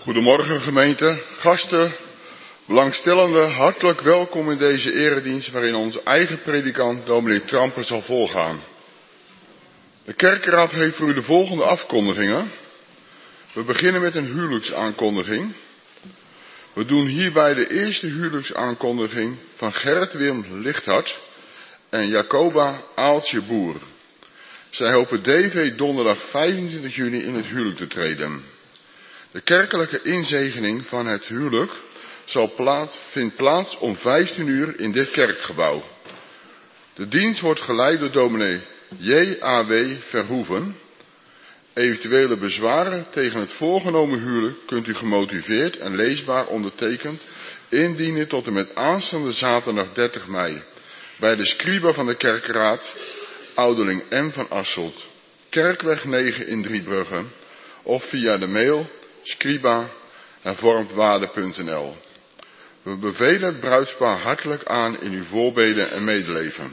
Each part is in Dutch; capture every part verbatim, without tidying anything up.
Goedemorgen gemeente, gasten, belangstellenden, hartelijk welkom in deze eredienst waarin onze eigen predikant dominee Tramper zal voorgaan. De kerkenraad heeft voor u de volgende afkondigingen. We beginnen met een huwelijksaankondiging. We doen hierbij de eerste huwelijksaankondiging van Gerrit Wim Lichthart en Jacoba Aaltje Boer. Zij hopen D V donderdag vijfentwintig juni in het huwelijk te treden. De kerkelijke inzegening van het huwelijk zal plaats, vindt plaats om vijftien uur in dit kerkgebouw. De dienst wordt geleid door dominee J A W Verhoeven. Eventuele bezwaren tegen het voorgenomen huwelijk kunt u gemotiveerd en leesbaar ondertekend indienen tot en met aanstaande zaterdag dertig mei bij de scriba van de kerkenraad, ouderling M. van Asselt, Kerkweg negen in Driebrugge, of via de mail scriba hervormdwaarde punt n l. We bevelen het bruidspaar hartelijk aan in uw voorbeden en medeleven.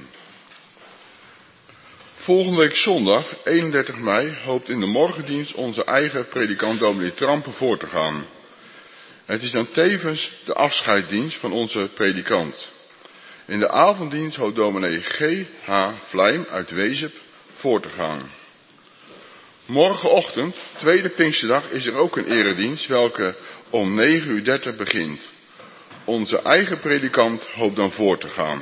Volgende week zondag, eenendertig mei, hoopt in de morgendienst onze eigen predikant dominee Tramper voor te gaan. Het is dan tevens de afscheidsdienst van onze predikant. In de avonddienst hoopt dominee G H Vlijm uit Wezep voor te gaan. Morgenochtend, tweede Pinksterdag, is er ook een eredienst, welke om negen uur dertig begint. Onze eigen predikant hoopt dan voor te gaan.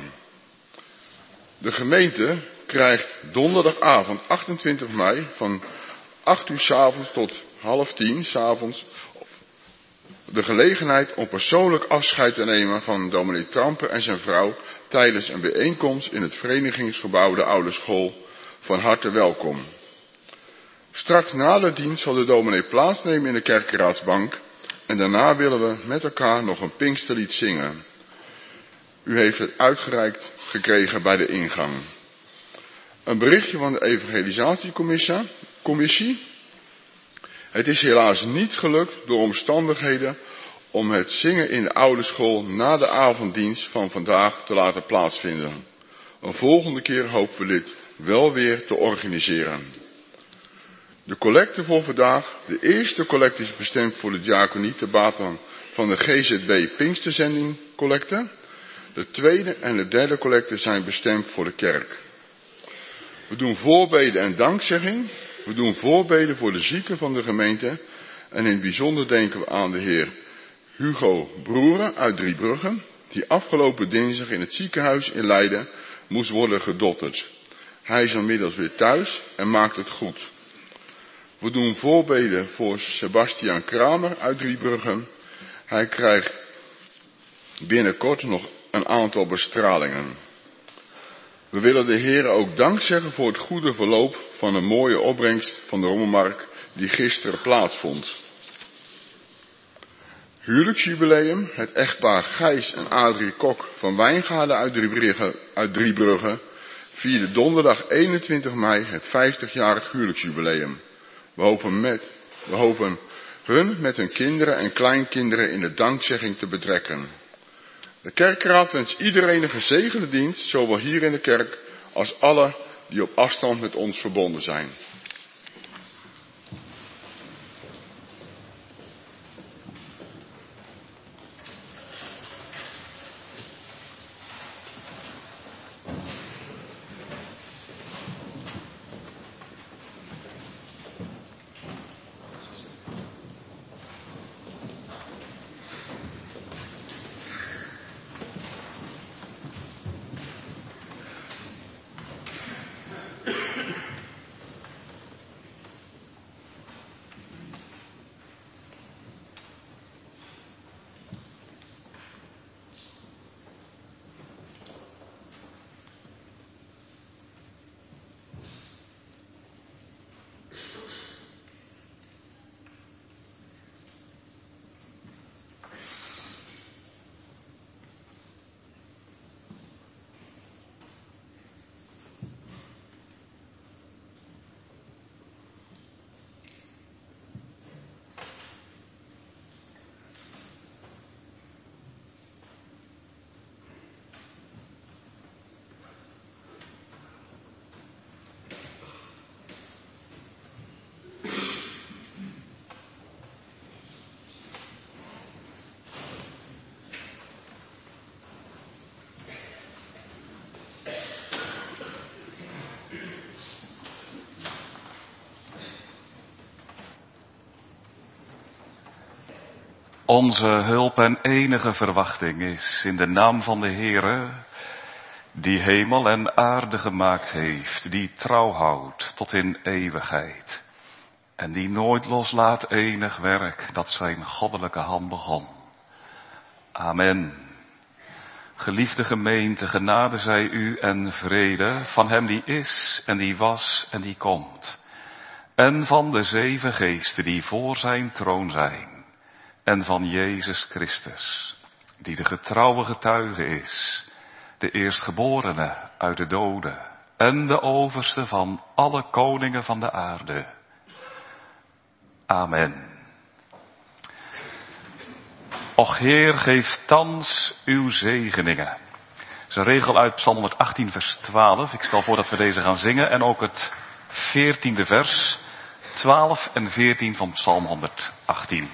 De gemeente krijgt donderdagavond achtentwintig mei van acht uur 's avonds tot half tien 's avonds de gelegenheid om persoonlijk afscheid te nemen van dominee Tramper en zijn vrouw tijdens een bijeenkomst in het verenigingsgebouw de Oude School. Van harte welkom. Straks na de dienst zal de dominee plaatsnemen in de kerkenraadsbank en daarna willen we met elkaar nog een Pinksterlied zingen. U heeft het uitgereikt gekregen bij de ingang. Een berichtje van de evangelisatiecommissie. Het is helaas niet gelukt door omstandigheden om het zingen in de oude school na de avonddienst van vandaag te laten plaatsvinden. Een volgende keer hopen we dit wel weer te organiseren. De collecte voor vandaag. De eerste collecte is bestemd voor de diaconie te bate van de G Z B Pinksterzending collecte. De tweede en de derde collecte zijn bestemd voor de kerk. We doen voorbeden en dankzegging. We doen voorbeden voor de zieken van de gemeente. En in het bijzonder denken we aan de heer Hugo Broeren uit Driebrugge, die afgelopen dinsdag in het ziekenhuis in Leiden moest worden gedotterd. Hij is inmiddels weer thuis en maakt het goed. We doen voorbeden voor Sebastian Kramer uit Driebrugge. Hij krijgt binnenkort nog een aantal bestralingen. We willen de Heer ook dank zeggen voor het goede verloop van een mooie opbrengst van de rommelmarkt die gisteren plaatsvond. Huwelijksjubileum, het echtpaar Gijs en Adrie Kok van Wijngaarden uit Driebrugge, uit Driebrugge vierde donderdag eenentwintig mei het vijftigjarig huwelijksjubileum. We hopen, met, we hopen hun met hun kinderen en kleinkinderen in de dankzegging te betrekken. De kerkraad wenst iedereen een gezegende dienst, zowel hier in de kerk als alle die op afstand met ons verbonden zijn. Onze hulp en enige verwachting is in de naam van de Heere, die hemel en aarde gemaakt heeft, die trouw houdt tot in eeuwigheid. En die nooit loslaat enig werk dat zijn goddelijke hand begon. Amen. Geliefde gemeente, genade zij u en vrede van hem die is en die was en die komt. En van de zeven geesten die voor zijn troon zijn. En van Jezus Christus, die de getrouwe getuige is. De eerstgeborene uit de doden. En de overste van alle koningen van de aarde. Amen. Och Heer, geef thans uw zegeningen. Dat is een regel uit Psalm honderdachttien vers twaalf. Ik stel voor dat we deze gaan zingen. En ook het veertiende vers. twaalf en veertien van Psalm honderdachttien.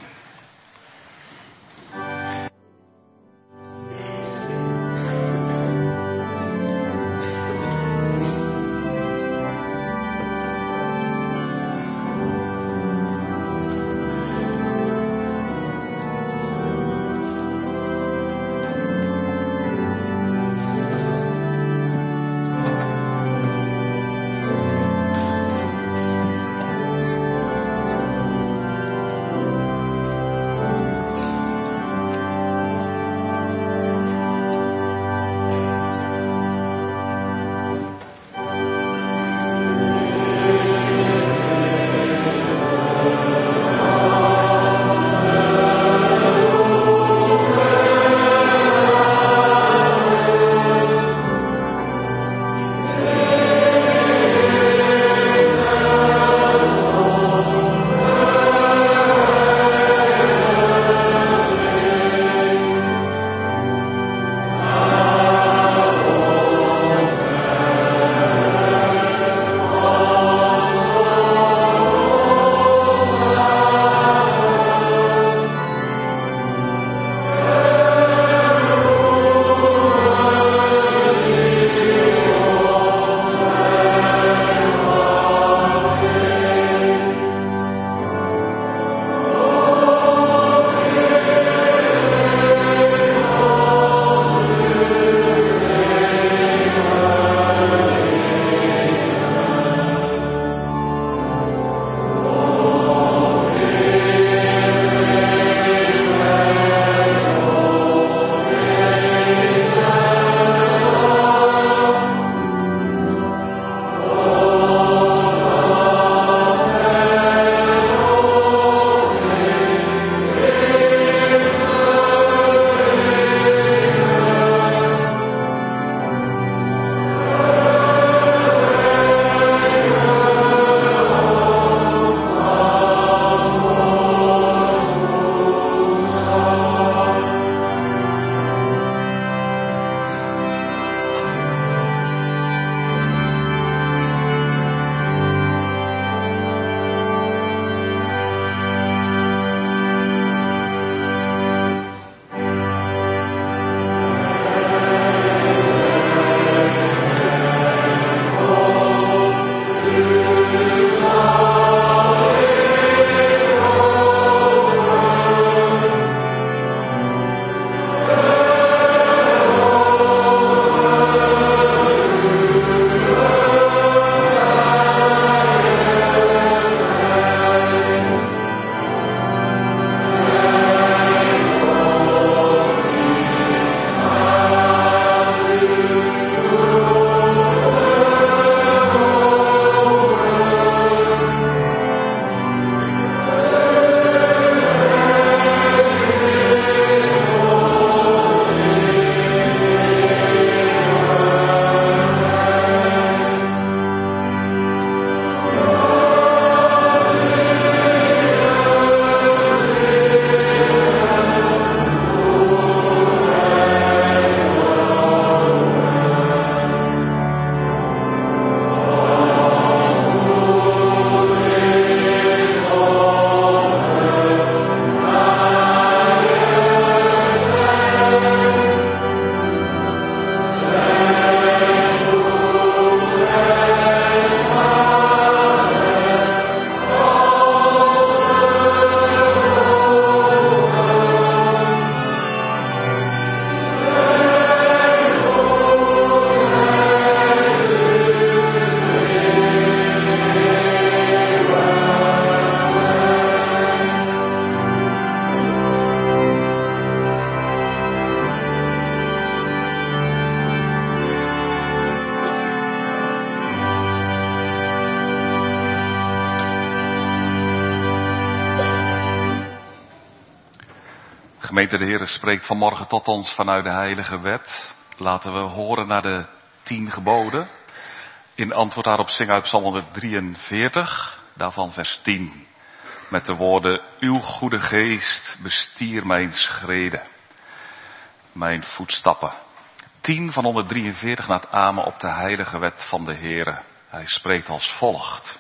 Gemeente, de Heer spreekt vanmorgen tot ons vanuit de heilige wet. Laten we horen naar de tien geboden. In antwoord daarop zingen uit Psalm honderddrieënveertig, daarvan vers tien. Met de woorden, uw goede geest bestier mijn schreden, mijn voetstappen. tien van honderddrieënveertig na het amen op de heilige wet van de Heere. Hij spreekt als volgt.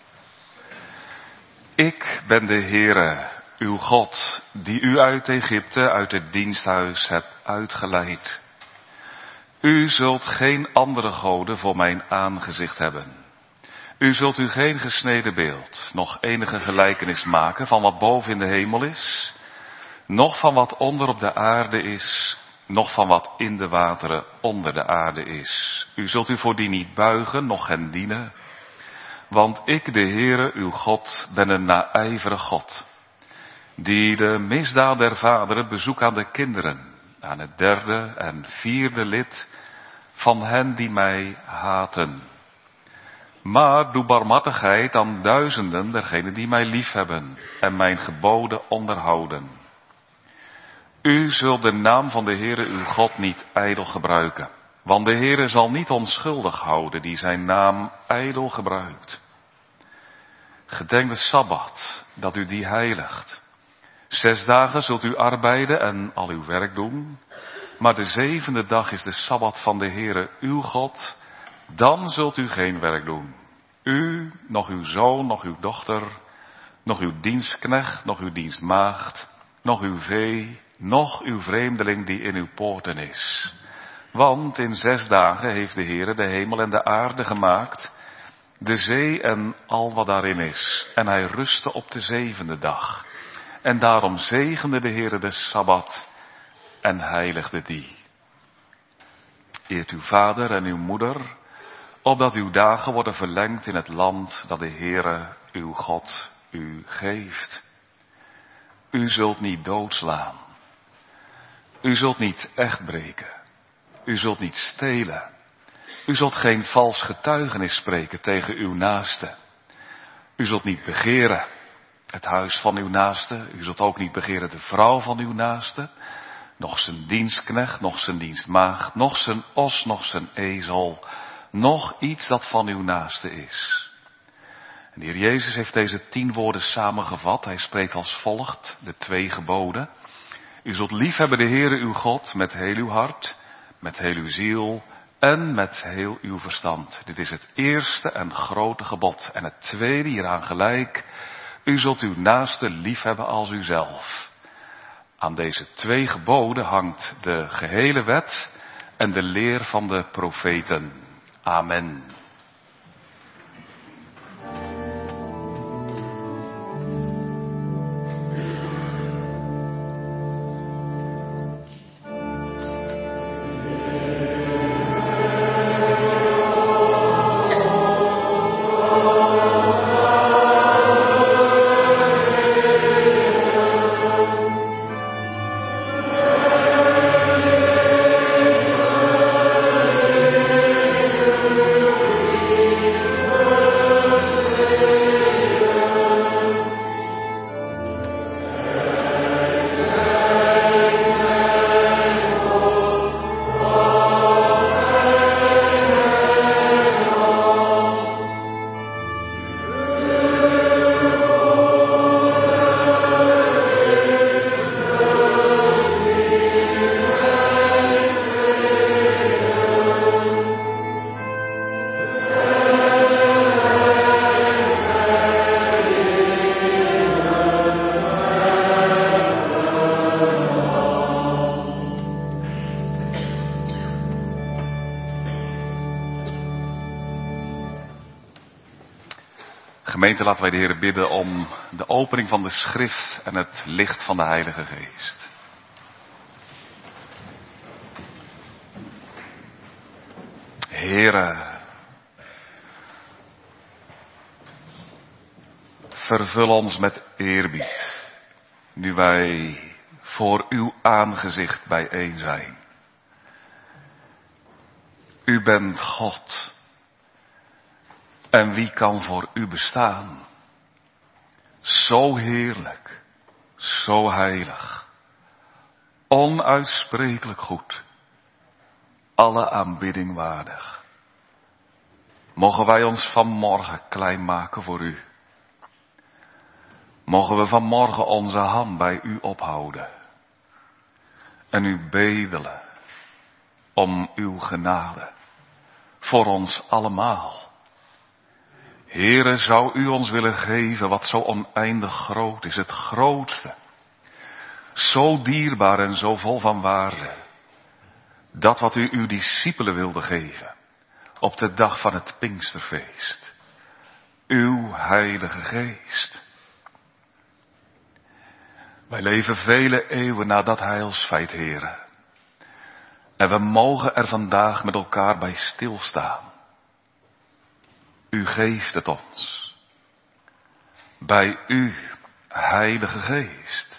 Ik ben de Heere, uw God, die u uit Egypte, uit het diensthuis hebt uitgeleid. U zult geen andere goden voor mijn aangezicht hebben. U zult u geen gesneden beeld, nog enige gelijkenis maken van wat boven in de hemel is, noch van wat onder op de aarde is, noch van wat in de wateren onder de aarde is. U zult u voor die niet buigen, noch hen dienen, want ik, de Heere, uw God, ben een naijverig God, die de misdaad der vaderen bezoekt aan de kinderen, aan het derde en vierde lid van hen die mij haten. Maar doe barmhartigheid aan duizenden dergenen die mij liefhebben en mijn geboden onderhouden. U zult de naam van de Heere uw God niet ijdel gebruiken, want de Heere zal niet onschuldig houden die zijn naam ijdel gebruikt. Gedenk de Sabbat, dat u die heiligt. Zes dagen zult u arbeiden en al uw werk doen, maar de zevende dag is de Sabbat van de Heere uw God, dan zult u geen werk doen. U, nog uw zoon, nog uw dochter, nog uw dienstknecht, nog uw dienstmaagd, nog uw vee, nog uw vreemdeling die in uw poorten is. Want in zes dagen heeft de Heere de hemel en de aarde gemaakt, de zee en al wat daarin is. En hij rustte op de zevende dag. En daarom zegende de Heere de Sabbat en heiligde die. Eert uw vader en uw moeder, opdat uw dagen worden verlengd in het land dat de Heere uw God u geeft. U zult niet doodslaan. U zult niet echt breken. U zult niet stelen. U zult geen vals getuigenis spreken tegen uw naaste. U zult niet begeren het huis van uw naaste. U zult ook niet begeren de vrouw van uw naaste. Nog zijn dienstknecht, nog zijn dienstmaagd, nog zijn os, nog zijn ezel. Nog iets dat van uw naaste is. En de Heer Jezus heeft deze tien woorden samengevat. Hij spreekt als volgt, de twee geboden. U zult liefhebben de Heere uw God met heel uw hart, met heel uw ziel en met heel uw verstand. Dit is het eerste en grote gebod. En het tweede hieraan gelijk, u zult uw naaste liefhebben als uzelf. Aan deze twee geboden hangt de gehele wet en de leer van de profeten. Amen. Gemeente, laten wij de Heer bidden om de opening van de schrift en het licht van de Heilige Geest. Heere, vervul ons met eerbied, nu wij voor uw aangezicht bijeen zijn. U bent God. En wie kan voor u bestaan? Zo heerlijk, zo heilig, onuitsprekelijk goed, alle aanbidding waardig. Mogen wij ons vanmorgen klein maken voor u. Mogen we vanmorgen onze hand bij u ophouden en u bedelen om uw genade voor ons allemaal. Heere, zou u ons willen geven wat zo oneindig groot is, het grootste, zo dierbaar en zo vol van waarde, dat wat u uw discipelen wilde geven op de dag van het Pinksterfeest, uw Heilige Geest. Wij leven vele eeuwen na dat heilsfeit, Heere. En we mogen er vandaag met elkaar bij stilstaan. U geeft het ons. Bij u, Heilige Geest.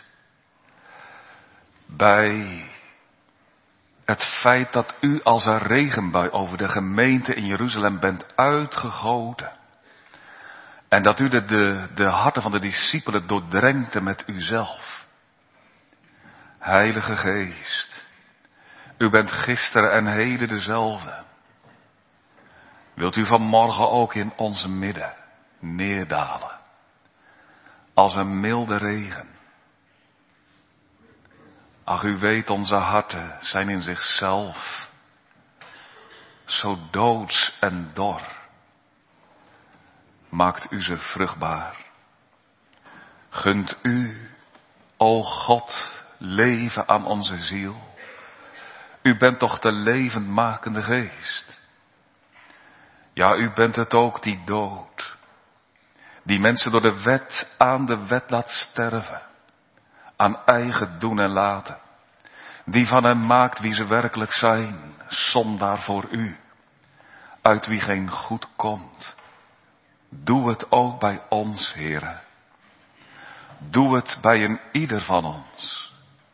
Bij het feit dat u als een regenbui over de gemeente in Jeruzalem bent uitgegoten. En dat u de, de, de harten van de discipelen doordrenkte met uzelf. Heilige Geest, u bent gisteren en heden dezelfde. Wilt u vanmorgen ook in onze midden neerdalen, als een milde regen. Ach, u weet, onze harten zijn in zichzelf zo doods en dor. Maakt u ze vruchtbaar. Gunt u, o God, leven aan onze ziel. U bent toch de levendmakende Geest. Ja, u bent het ook die dood, die mensen door de wet aan de wet laat sterven, aan eigen doen en laten, die van hen maakt wie ze werkelijk zijn, zondaar voor u, uit wie geen goed komt. Doe het ook bij ons, Heere. Doe het bij een ieder van ons.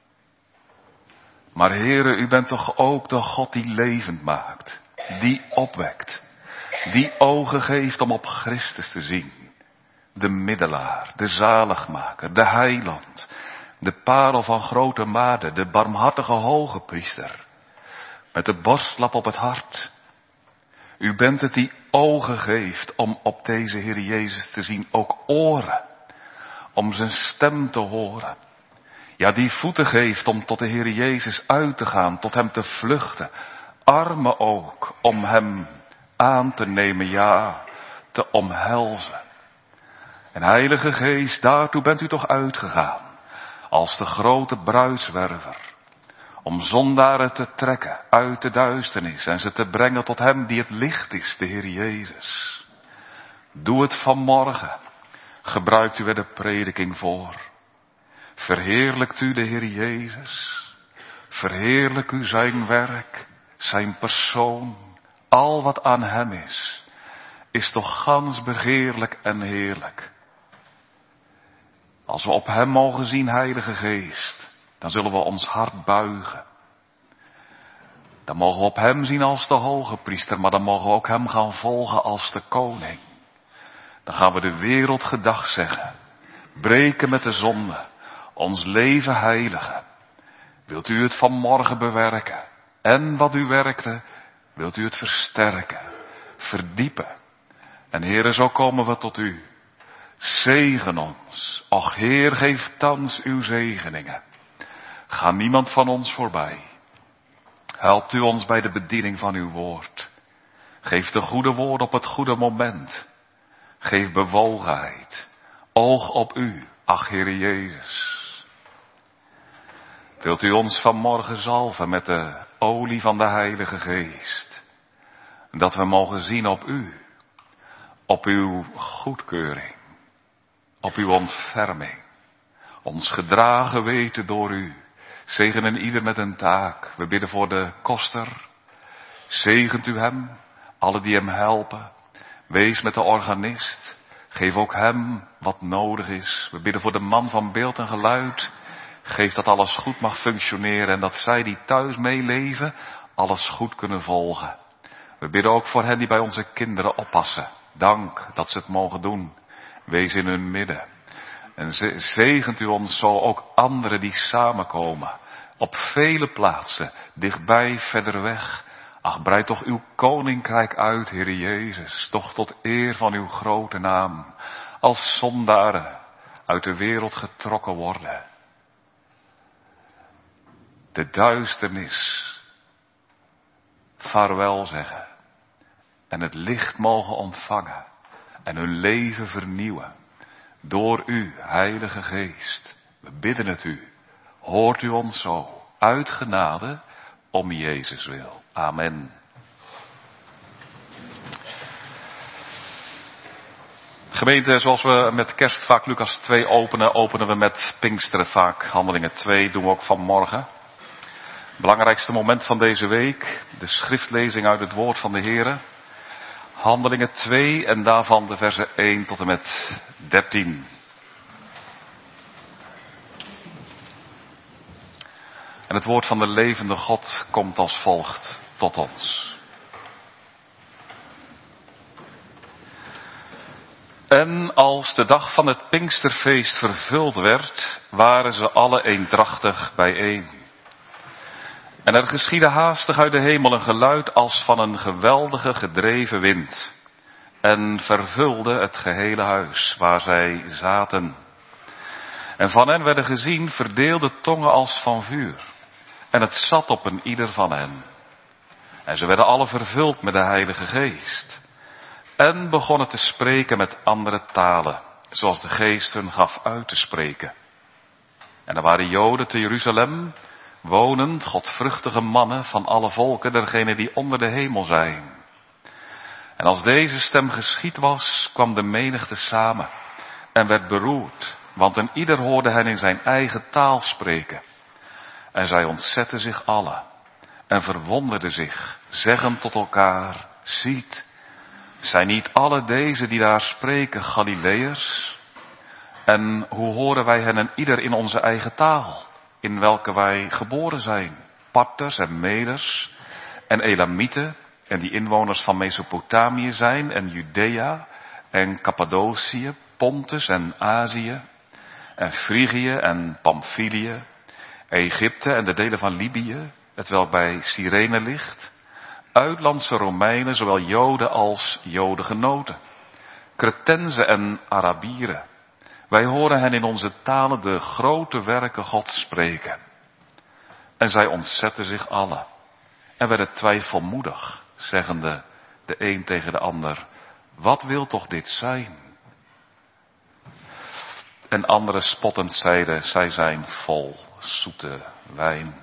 Maar Heere, u bent toch ook de God die levend maakt, die opwekt, die ogen geeft om op Christus te zien. De middelaar, de zaligmaker, de heiland, de parel van grote waarde, de barmhartige hoge priester, met de borstlap op het hart. U bent het die ogen geeft om op deze Heer Jezus te zien, ook oren, om zijn stem te horen. Ja, die voeten geeft om tot de Heer Jezus uit te gaan, tot hem te vluchten. Armen ook om hem aan te nemen, ja, te omhelzen. En Heilige Geest, daartoe bent u toch uitgegaan, als de grote bruidswerver, om zondaren te trekken uit de duisternis en ze te brengen tot hem die het licht is, de Heer Jezus. Doe het vanmorgen, gebruikt u er de prediking voor. Verheerlijkt u de Heer Jezus, verheerlijk u zijn werk, zijn persoon, al wat aan hem is, is toch gans begeerlijk en heerlijk. Als we op hem mogen zien, Heilige Geest, dan zullen we ons hart buigen. Dan mogen we op hem zien als de hoge priester, maar dan mogen we ook hem gaan volgen als de koning. Dan gaan we de wereld gedag zeggen, breken met de zonde, ons leven heiligen. Wilt u het vanmorgen bewerken? En wat u werkte, wilt u het versterken, verdiepen. En Heere, zo komen we tot u. Zegen ons. Och Heer, geef thans uw zegeningen. Ga niemand van ons voorbij. Helpt u ons bij de bediening van uw woord. Geef de goede woord op het goede moment. Geef bewogenheid. Oog op u, ach Heere Jezus. Wilt u ons vanmorgen zalven met de olie van de Heilige Geest. Dat we mogen zien op u. Op uw goedkeuring. Op uw ontferming. Ons gedragen weten door u. Zegenen ieder met een taak. We bidden voor de koster. Zegent u hem. Alle die hem helpen. Wees met de organist. Geef ook hem wat nodig is. We bidden voor de man van beeld en geluid. Geef dat alles goed mag functioneren. En dat zij die thuis meeleven alles goed kunnen volgen. We bidden ook voor hen die bij onze kinderen oppassen. Dank dat ze het mogen doen. Wees in hun midden. En zegent u ons zo ook anderen die samenkomen. Op vele plaatsen, dichtbij, verder weg. Ach, breid toch uw koninkrijk uit, Heere Jezus, toch tot eer van uw grote naam. Als zondaren uit de wereld getrokken worden. De duisternis vaarwel zeggen. En het licht mogen ontvangen. En hun leven vernieuwen. Door u, Heilige Geest. We bidden het u. Hoort u ons zo. Uit genade. Om Jezus wil. Amen. Gemeente, zoals we met kerst vaak Lucas twee openen, openen we met Pinksteren vaak. Handelingen twee doen we ook vanmorgen. Belangrijkste moment van deze week, de schriftlezing uit het woord van de Heere. Handelingen twee en daarvan de versen één tot en met dertien. En het woord van de levende God komt als volgt tot ons. En als de dag van het Pinksterfeest vervuld werd, waren ze alle eendrachtig bijeen. En er geschiedde haastig uit de hemel een geluid als van een geweldige gedreven wind. En vervulde het gehele huis waar zij zaten. En van hen werden gezien verdeelde tongen als van vuur. En het zat op een ieder van hen. En ze werden alle vervuld met de Heilige Geest. En begonnen te spreken met andere talen, zoals de Geest hun gaf uit te spreken. En er waren Joden te Jeruzalem, wonend, godvruchtige mannen van alle volken, dergenen die onder de hemel zijn. En als deze stem geschied was, kwam de menigte samen en werd beroerd, want een ieder hoorde hen in zijn eigen taal spreken. En zij ontzetten zich allen en verwonderden zich, zeggend tot elkaar, ziet, zijn niet alle deze die daar spreken Galileërs? En hoe horen wij hen en ieder in onze eigen taal, in welke wij geboren zijn? Parters en Meders en Elamieten en die inwoners van Mesopotamië zijn en Judea en Cappadocië, Pontus en Azië en Frigië en Pamphylië, Egypte en de delen van Libië, hetwelk bij Cyrene ligt, uitlandse Romeinen, zowel Joden als Jodengenoten, Cretenzen en Arabieren. Wij horen hen in onze talen de grote werken Gods spreken. En zij ontzetten zich allen en werden twijfelmoedig, zeggende de een tegen de ander, wat wil toch dit zijn? En anderen spottend zeiden, zij zijn vol zoete wijn.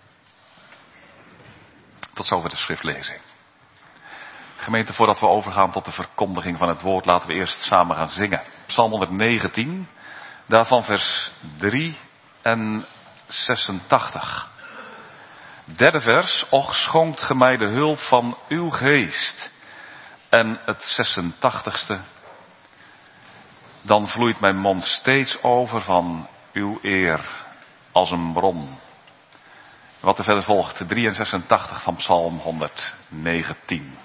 Tot zover de schriftlezing. Gemeente, voordat we overgaan tot de verkondiging van het woord, laten we eerst samen gaan zingen. Psalm honderdnegentien, daarvan vers drie en zesentachtig. Derde vers, och schonkt ge mij de hulp van uw geest. En het zesentachtigste, dan vloeit mijn mond steeds over van uw eer als een bron. Wat er verder volgt, drie en zesentachtig van Psalm honderdnegentien.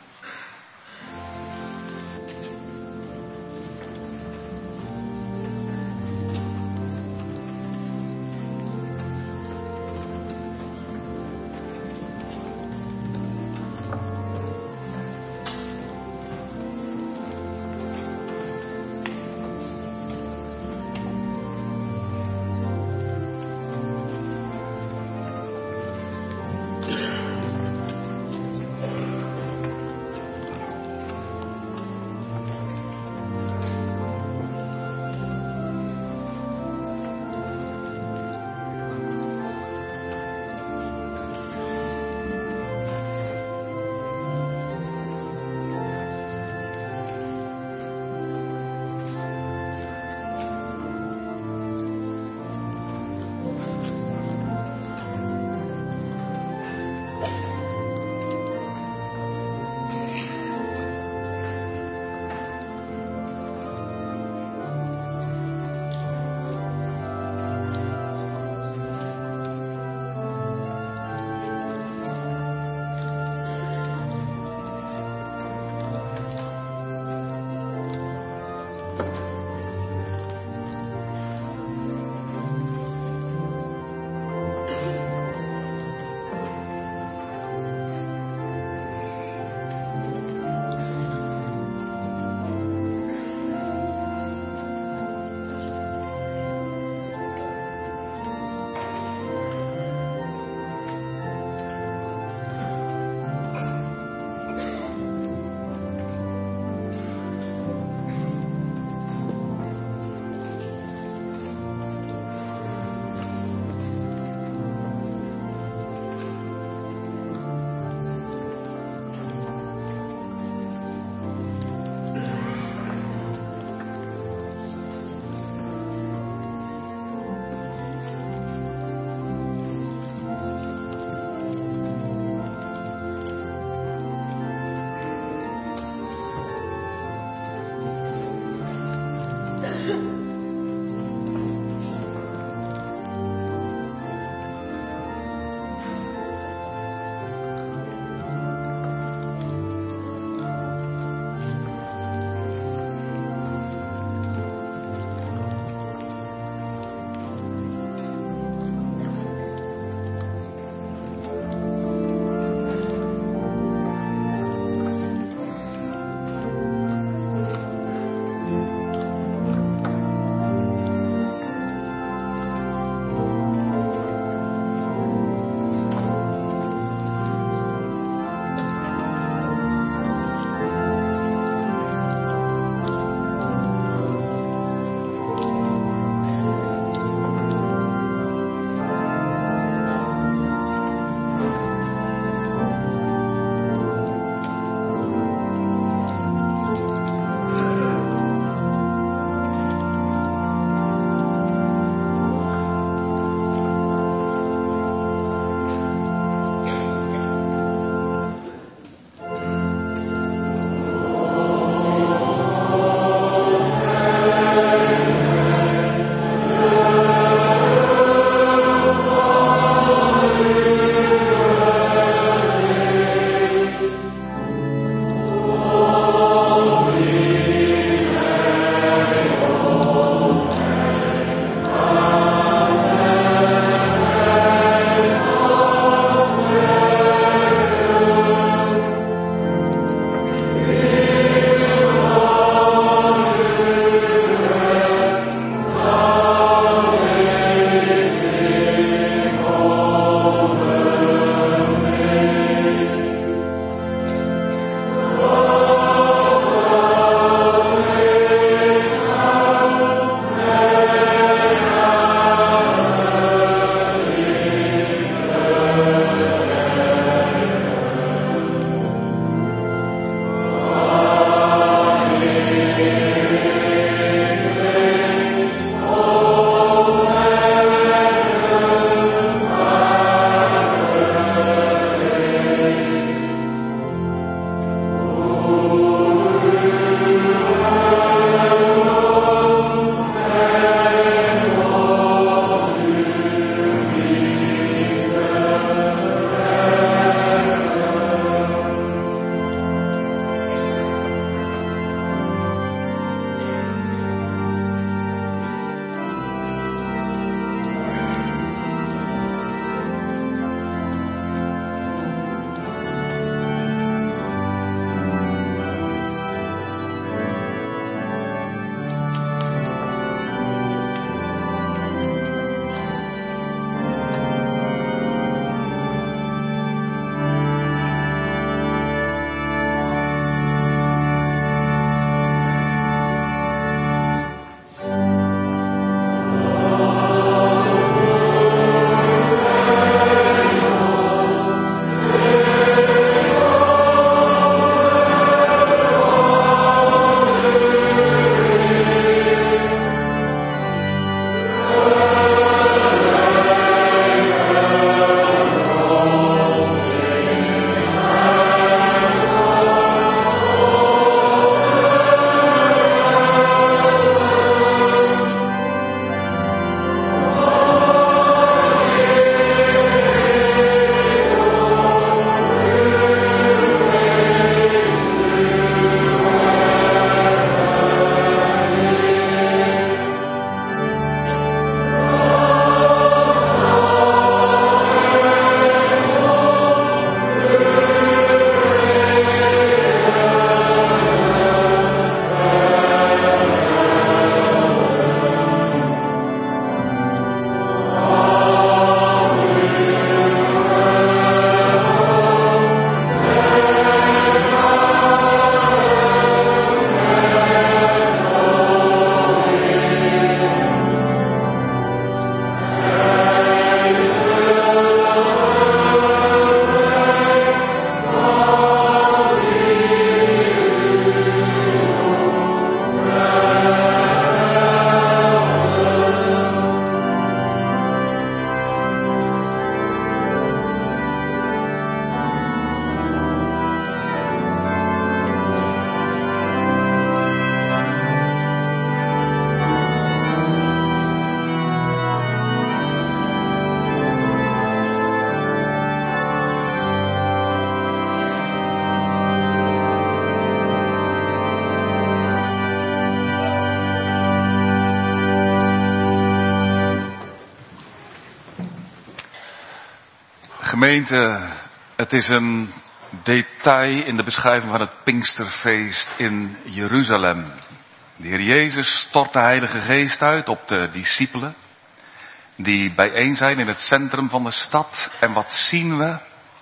Gemeente, het is een detail in de beschrijving van het Pinksterfeest in Jeruzalem. De Heer Jezus stort de Heilige Geest uit op de discipelen die bijeen zijn in het centrum van de stad. En wat zien we?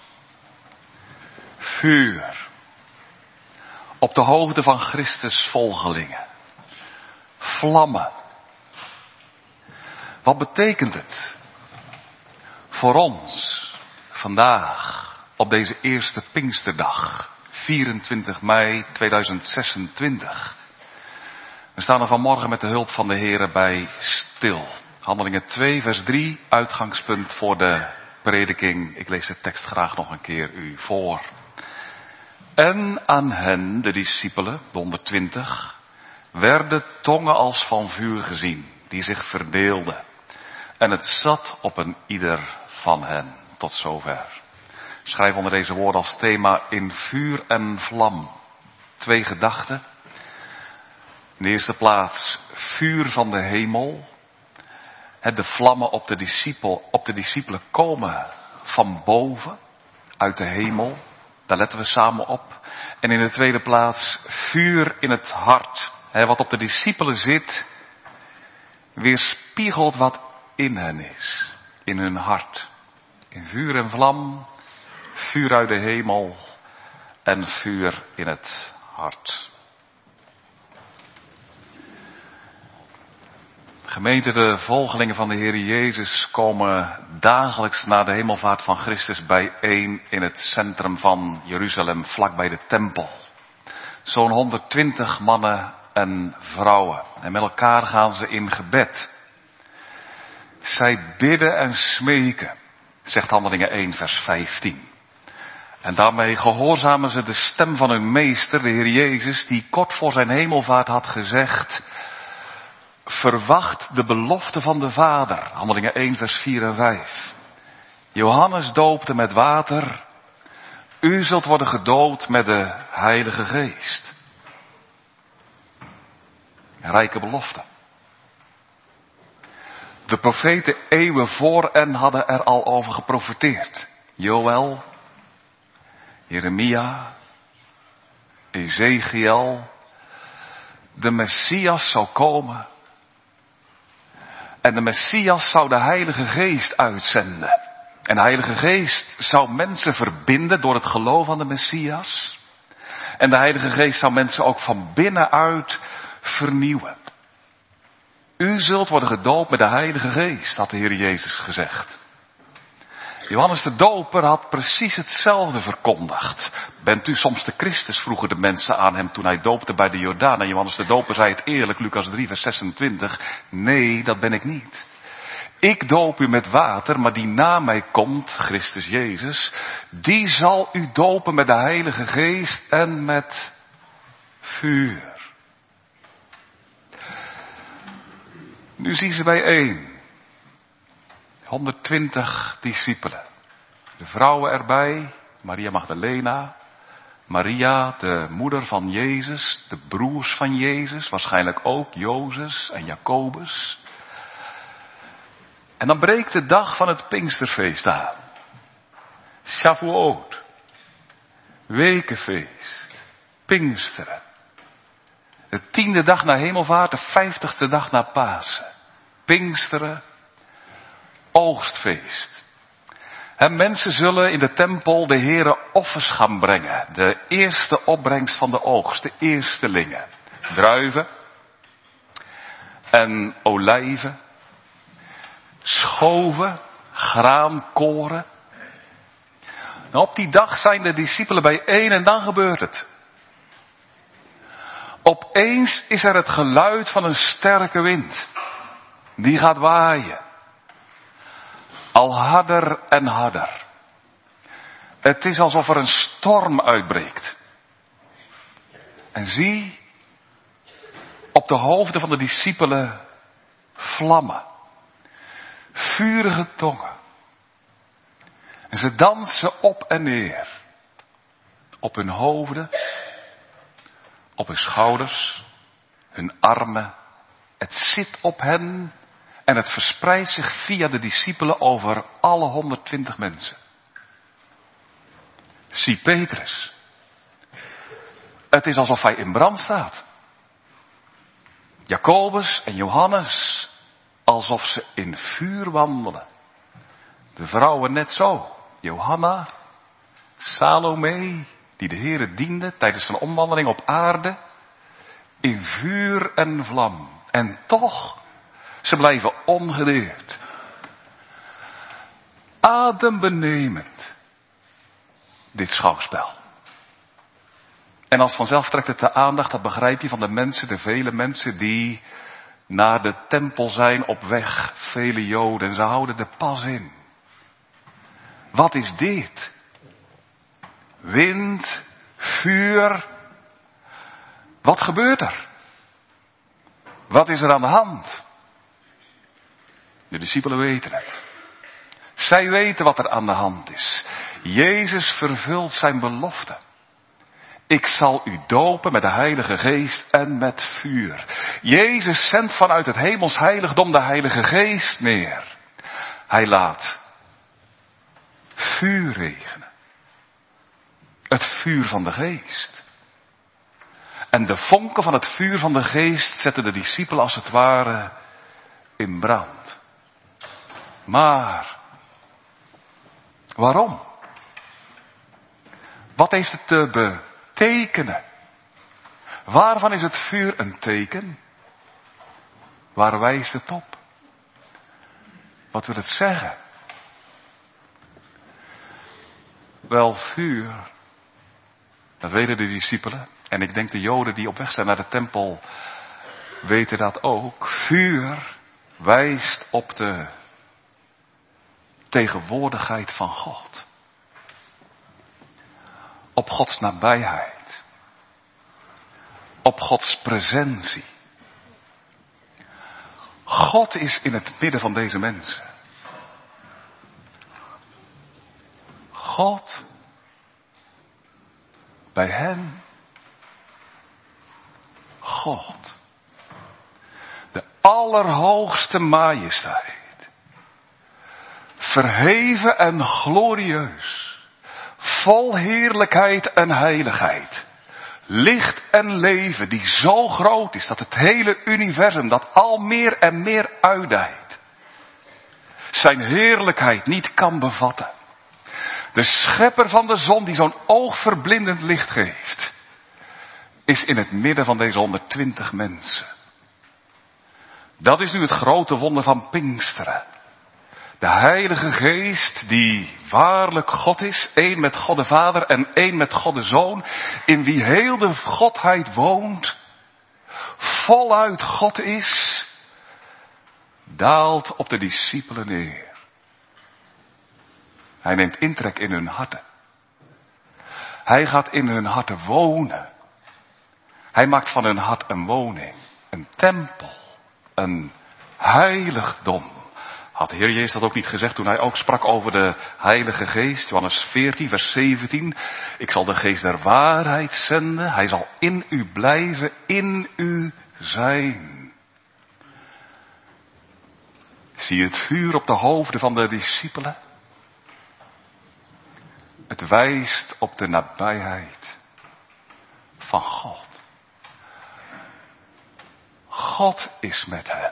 Vuur. Op de hoofden van Christus volgelingen. Vlammen. Wat betekent het voor ons vandaag op deze eerste Pinksterdag, vierentwintig mei tweeduizend zesentwintig? We staan er vanmorgen met de hulp van de Heere bij stil. Handelingen twee vers drie, uitgangspunt voor de prediking. Ik lees de tekst graag nog een keer u voor. En aan hen, de discipelen, de honderdtwintig, werden tongen als van vuur gezien, die zich verdeelden. En het zat op een ieder van hen. Tot zover. Schrijf onder deze woorden als thema in vuur en vlam. Twee gedachten. In de eerste plaats vuur van de hemel. De vlammen op de, discipel, op de discipelen komen van boven, uit de hemel. Daar letten we samen op. En in de tweede plaats vuur in het hart. Wat op de discipelen zit, weerspiegelt wat in hen is. In hun hart. In vuur en vlam, vuur uit de hemel en vuur in het hart. Gemeente, de volgelingen van de Heer Jezus komen dagelijks na de hemelvaart van Christus bijeen in het centrum van Jeruzalem, vlakbij de tempel. Zo'n honderdtwintig mannen en vrouwen. En met elkaar gaan ze in gebed. Zij bidden en smeken, zegt Handelingen één vers vijftien. En daarmee gehoorzamen ze de stem van hun meester, de Heer Jezus, die kort voor zijn hemelvaart had gezegd: verwacht de belofte van de Vader. Handelingen één vers vier en vijf. Johannes doopte met water. U zult worden gedoopt met de Heilige Geest. Een rijke belofte. De profeten eeuwen voor hen hadden er al over geprofeteerd. Joël, Jeremia, Ezekiel. De Messias zou komen. En de Messias zou de Heilige Geest uitzenden. En de Heilige Geest zou mensen verbinden door het geloof aan de Messias. En de Heilige Geest zou mensen ook van binnenuit vernieuwen. U zult worden gedoopt met de Heilige Geest, had de Heer Jezus gezegd. Johannes de Doper had precies hetzelfde verkondigd. Bent u soms de Christus, vroegen de mensen aan hem toen hij doopte bij de Jordaan. En Johannes de Doper zei het eerlijk, Lucas drie vers zesentwintig. Nee, dat ben ik niet. Ik doop u met water, maar die na mij komt, Christus Jezus, die zal u dopen met de Heilige Geest en met vuur. Nu zien ze bijeen. honderdtwintig discipelen. De vrouwen erbij, Maria Magdalena, Maria, de moeder van Jezus, de broers van Jezus, waarschijnlijk ook Jozef en Jacobus. En dan breekt de dag van het Pinksterfeest aan. Shavuot, wekenfeest, Pinksteren. De tiende dag na hemelvaart, de vijftigste dag na Pasen. Pinksteren, oogstfeest. En mensen zullen in de tempel de Heere offers gaan brengen. De eerste opbrengst van de oogst, de eerstelingen. Druiven en olijven. Schoven, graankoren. En op die dag zijn de discipelen bijeen en dan gebeurt het. Opeens is er het geluid van een sterke wind. Die gaat waaien. Al harder en harder. Het is alsof er een storm uitbreekt. En zie, op de hoofden van de discipelen vlammen. Vurige tongen. En ze dansen op en neer. Op hun hoofden. Op hun schouders. Hun armen. Het zit op hen. En het verspreidt zich via de discipelen over alle honderdtwintig mensen. Zie Petrus. Het is alsof hij in brand staat. Jacobus en Johannes, alsof ze in vuur wandelen. De vrouwen net zo. Johanna, Salome, die de Heere diende tijdens zijn omwandeling op aarde. In vuur en vlam. En toch, ze blijven ongedeerd. Adembenemend. Dit schouwspel. En als vanzelf trekt het de aandacht, dat begrijp je, van de mensen, de vele mensen die naar de tempel zijn op weg. Vele Joden, en ze houden de pas in. Wat is dit? Wind, vuur. Wat gebeurt er? Wat is er aan de hand? De discipelen weten het. Zij weten wat er aan de hand is. Jezus vervult zijn belofte. Ik zal u dopen met de Heilige Geest en met vuur. Jezus zendt vanuit het hemels heiligdom de Heilige Geest neer. Hij laat vuur regenen. Het vuur van de Geest. En de vonken van het vuur van de Geest zetten de discipelen als het ware in brand. Maar waarom? Wat heeft het te betekenen? Waarvan is het vuur een teken? Waar wijst het op? Wat wil het zeggen? Wel, vuur, dat weten de discipelen. En ik denk de Joden die op weg zijn naar de tempel weten dat ook. Vuur wijst op de tegenwoordigheid van God. Op Gods nabijheid. Op Gods presentie. God is in het midden van deze mensen. God bij hen. God. De allerhoogste majesteit. Verheven en glorieus. Vol heerlijkheid en heiligheid. Licht en leven die zo groot is dat het hele universum dat al meer en meer uitdijt. Zijn heerlijkheid niet kan bevatten. De schepper van de zon die zo'n oogverblindend licht geeft. Is in het midden van deze honderdtwintig mensen. Dat is nu het grote wonder van Pinksteren. De Heilige Geest die waarlijk God is, één met God de Vader en één met God de Zoon, in wie heel de Godheid woont, voluit God is, daalt op de discipelen neer. Hij neemt intrek in hun harten. Hij gaat in hun harten wonen. Hij maakt van hun hart een woning, een tempel, een heiligdom. Had de Heer Jezus dat ook niet gezegd toen hij ook sprak over de Heilige Geest? Johannes veertien vers zeventien. Ik zal de Geest der waarheid zenden. Hij zal in u blijven, in u zijn. Zie je het vuur op de hoofden van de discipelen? Het wijst op de nabijheid van God. God is met hen.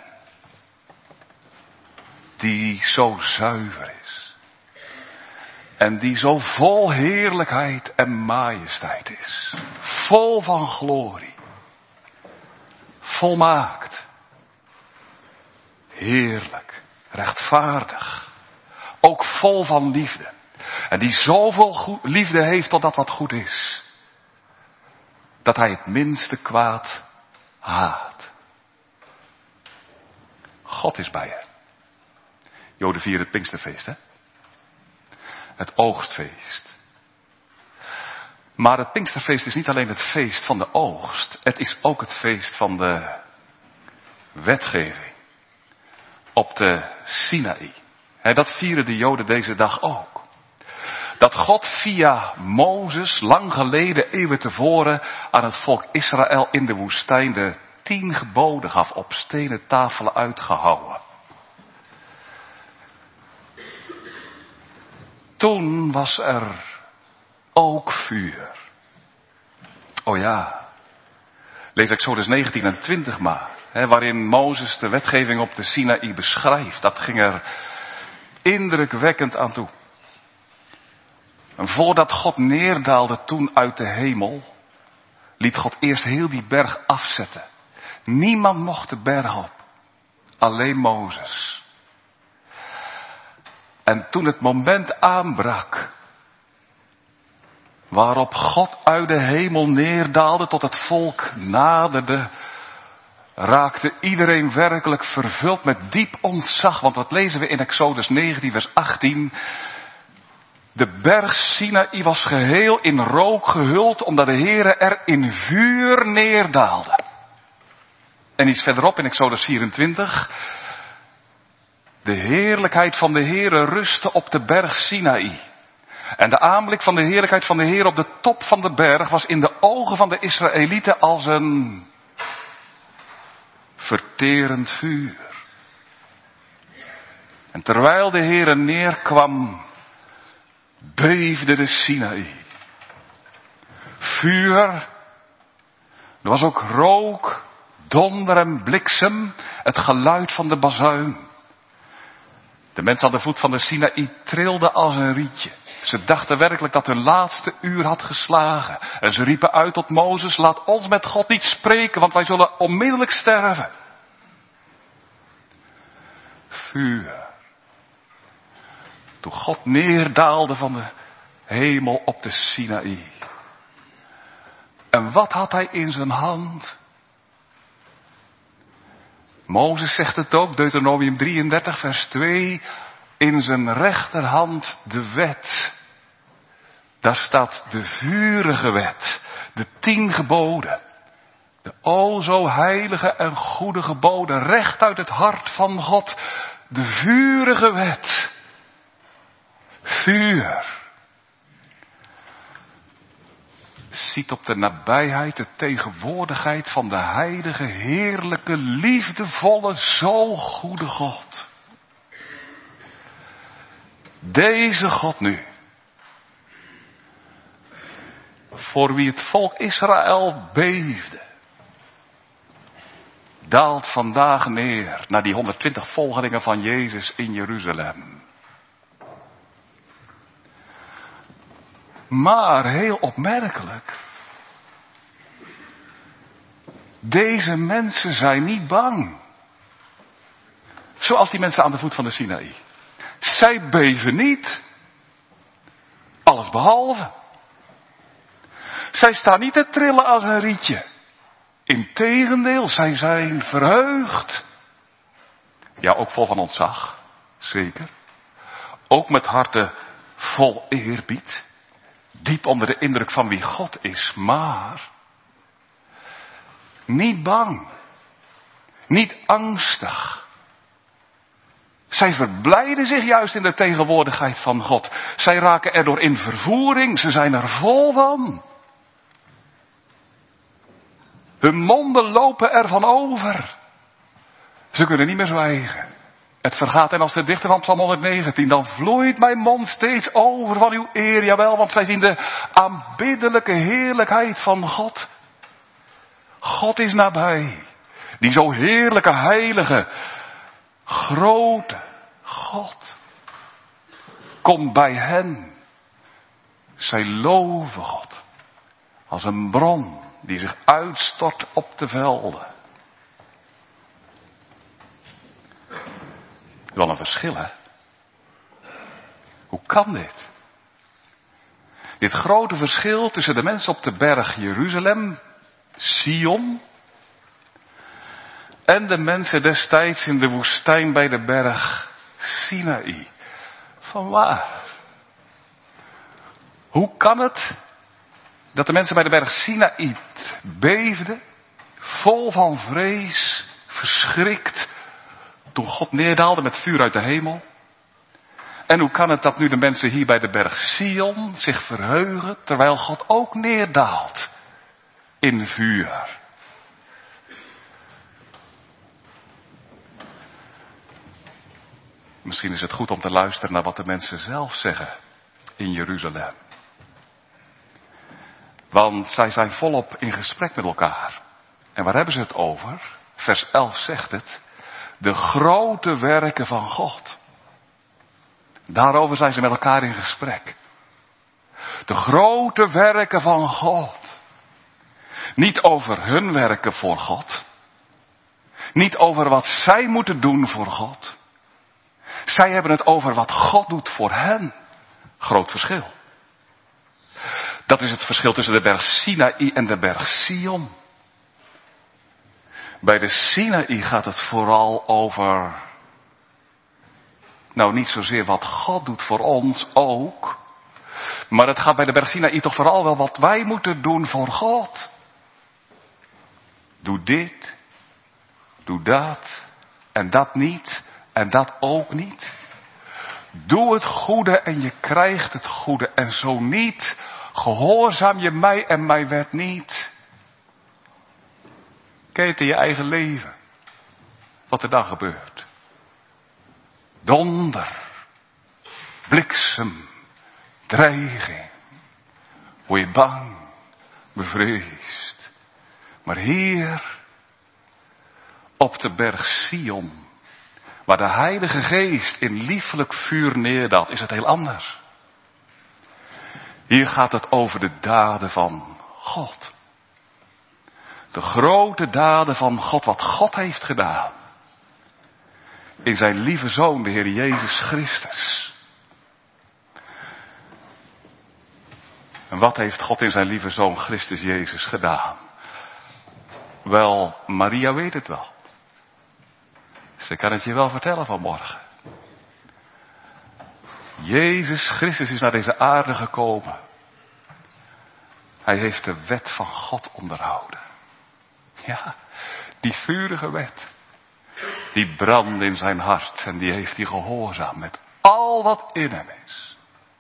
Die zo zuiver is. En die zo vol heerlijkheid en majesteit is. Vol van glorie. Volmaakt. Heerlijk. Rechtvaardig. Ook vol van liefde. En die zoveel goed, liefde heeft tot dat wat goed is. Dat hij het minste kwaad haat. God is bij hen. Joden vieren het Pinksterfeest, hè? Het oogstfeest. Maar het Pinksterfeest is niet alleen het feest van de oogst. Het is ook het feest van de wetgeving. Op de Sinaï. He, dat vieren de Joden deze dag ook. Dat God via Mozes lang geleden, eeuwen tevoren, aan het volk Israël in de woestijn de tien geboden gaf, op stenen tafelen uitgehouwen. Toen was er ook vuur. Oh ja, lees Exodus negentien en twintig maar, hè, waarin Mozes de wetgeving op de Sinaï beschrijft. Dat ging er indrukwekkend aan toe. En voordat God neerdaalde toen uit de hemel, liet God eerst heel die berg afzetten. Niemand mocht de berg op, alleen Mozes. En toen het moment aanbrak, waarop God uit de hemel neerdaalde tot het volk naderde, raakte iedereen werkelijk vervuld met diep ontzag. Want wat lezen we in Exodus negentien vers achttien? De berg Sinaï was geheel in rook gehuld, omdat de Heere er in vuur neerdaalde. En iets verderop in Exodus vierentwintig. De heerlijkheid van de Heere rustte op de berg Sinaï. En de aanblik van de heerlijkheid van de Heer op de top van de berg was in de ogen van de Israëlieten als een verterend vuur. En terwijl de Heer neerkwam, beefde de Sinaï. Vuur, er was ook rook, donder en bliksem, het geluid van de bazuin. De mensen aan de voet van de Sinaï trilden als een rietje. Ze dachten werkelijk dat hun laatste uur had geslagen. En ze riepen uit tot Mozes, laat ons met God niet spreken, want wij zullen onmiddellijk sterven. Vuur. Toen God neerdaalde van de hemel op de Sinaï. En wat had hij in zijn hand? Mozes zegt het ook, Deuteronomium drieëndertig vers twee. In zijn rechterhand de wet. Daar staat de vurige wet. De tien geboden. De o zo heilige en goede geboden. Recht uit het hart van God. De vurige wet. Vuur. Ziet op de nabijheid, de tegenwoordigheid van de heilige, heerlijke, liefdevolle, zo goede God. Deze God nu. Voor wie het volk Israël beefde. Daalt vandaag neer naar die honderdtwintig volgelingen van Jezus in Jeruzalem. Maar heel opmerkelijk. Deze mensen zijn niet bang. Zoals die mensen aan de voet van de Sinaï. Zij beven niet. Alles behalve. Zij staan niet te trillen als een rietje. Integendeel, zij zijn verheugd. Ja, ook vol van ontzag. Zeker. Ook met harten vol eerbied. Diep onder de indruk van wie God is, maar niet bang. Niet angstig. Zij verblijden zich juist in de tegenwoordigheid van God. Zij raken erdoor in vervoering. Ze zijn er vol van. Hun monden lopen ervan over. Ze kunnen niet meer zwijgen. Het vergaat en als de dichter van Psalm honderdnegentien, dan vloeit mijn mond steeds over van uw eer, jawel, want zij zien de aanbiddelijke heerlijkheid van God. God is nabij. Die zo heerlijke, heilige, grote God. Kom bij hen. Zij loven God. Als een bron die zich uitstort op de velden. Wel een verschil, hè? Hoe kan dit? Dit grote verschil tussen de mensen op de berg Jeruzalem, Sion, en de mensen destijds in de woestijn bij de berg Sinaï. Van waar? Hoe kan het dat de mensen bij de berg Sinaï beefden, vol van vrees, verschrikt, toen God neerdaalde met vuur uit de hemel? En hoe kan het dat nu de mensen hier bij de berg Sion zich verheugen, terwijl God ook neerdaalt in vuur? Misschien is het goed om te luisteren naar wat de mensen zelf zeggen in Jeruzalem. Want zij zijn volop in gesprek met elkaar. En waar hebben ze het over? Vers elf zegt het. De grote werken van God. Daarover zijn ze met elkaar in gesprek. De grote werken van God. Niet over hun werken voor God. Niet over wat zij moeten doen voor God. Zij hebben het over wat God doet voor hen. Groot verschil. Dat is het verschil tussen de berg Sinaï en de berg Sion. Bij de Sinaï gaat het vooral over, nou niet zozeer wat God doet voor ons ook, maar het gaat bij de berg Sinaï toch vooral wel wat wij moeten doen voor God. Doe dit, doe dat, en dat niet, en dat ook niet. Doe het goede en je krijgt het goede, en zo niet, gehoorzaam je mij en mijn wet niet. Kijk het in je eigen leven. Wat er dan gebeurt. Donder. Bliksem. Dreiging. Word je bang. Bevreesd. Maar hier. Op de berg Sion. Waar de Heilige Geest in liefelijk vuur neerdaalt. Is het heel anders. Hier gaat het over de daden van God. De grote daden van God, wat God heeft gedaan. In zijn lieve Zoon, de Heer Jezus Christus. En wat heeft God in zijn lieve Zoon Christus Jezus gedaan? Wel, Maria weet het wel. Ze kan het je wel vertellen vanmorgen. Jezus Christus is naar deze aarde gekomen. Hij heeft de wet van God onderhouden. Ja, die vurige wet. Die brandde in zijn hart en die heeft hij gehoorzaam met al wat in hem is.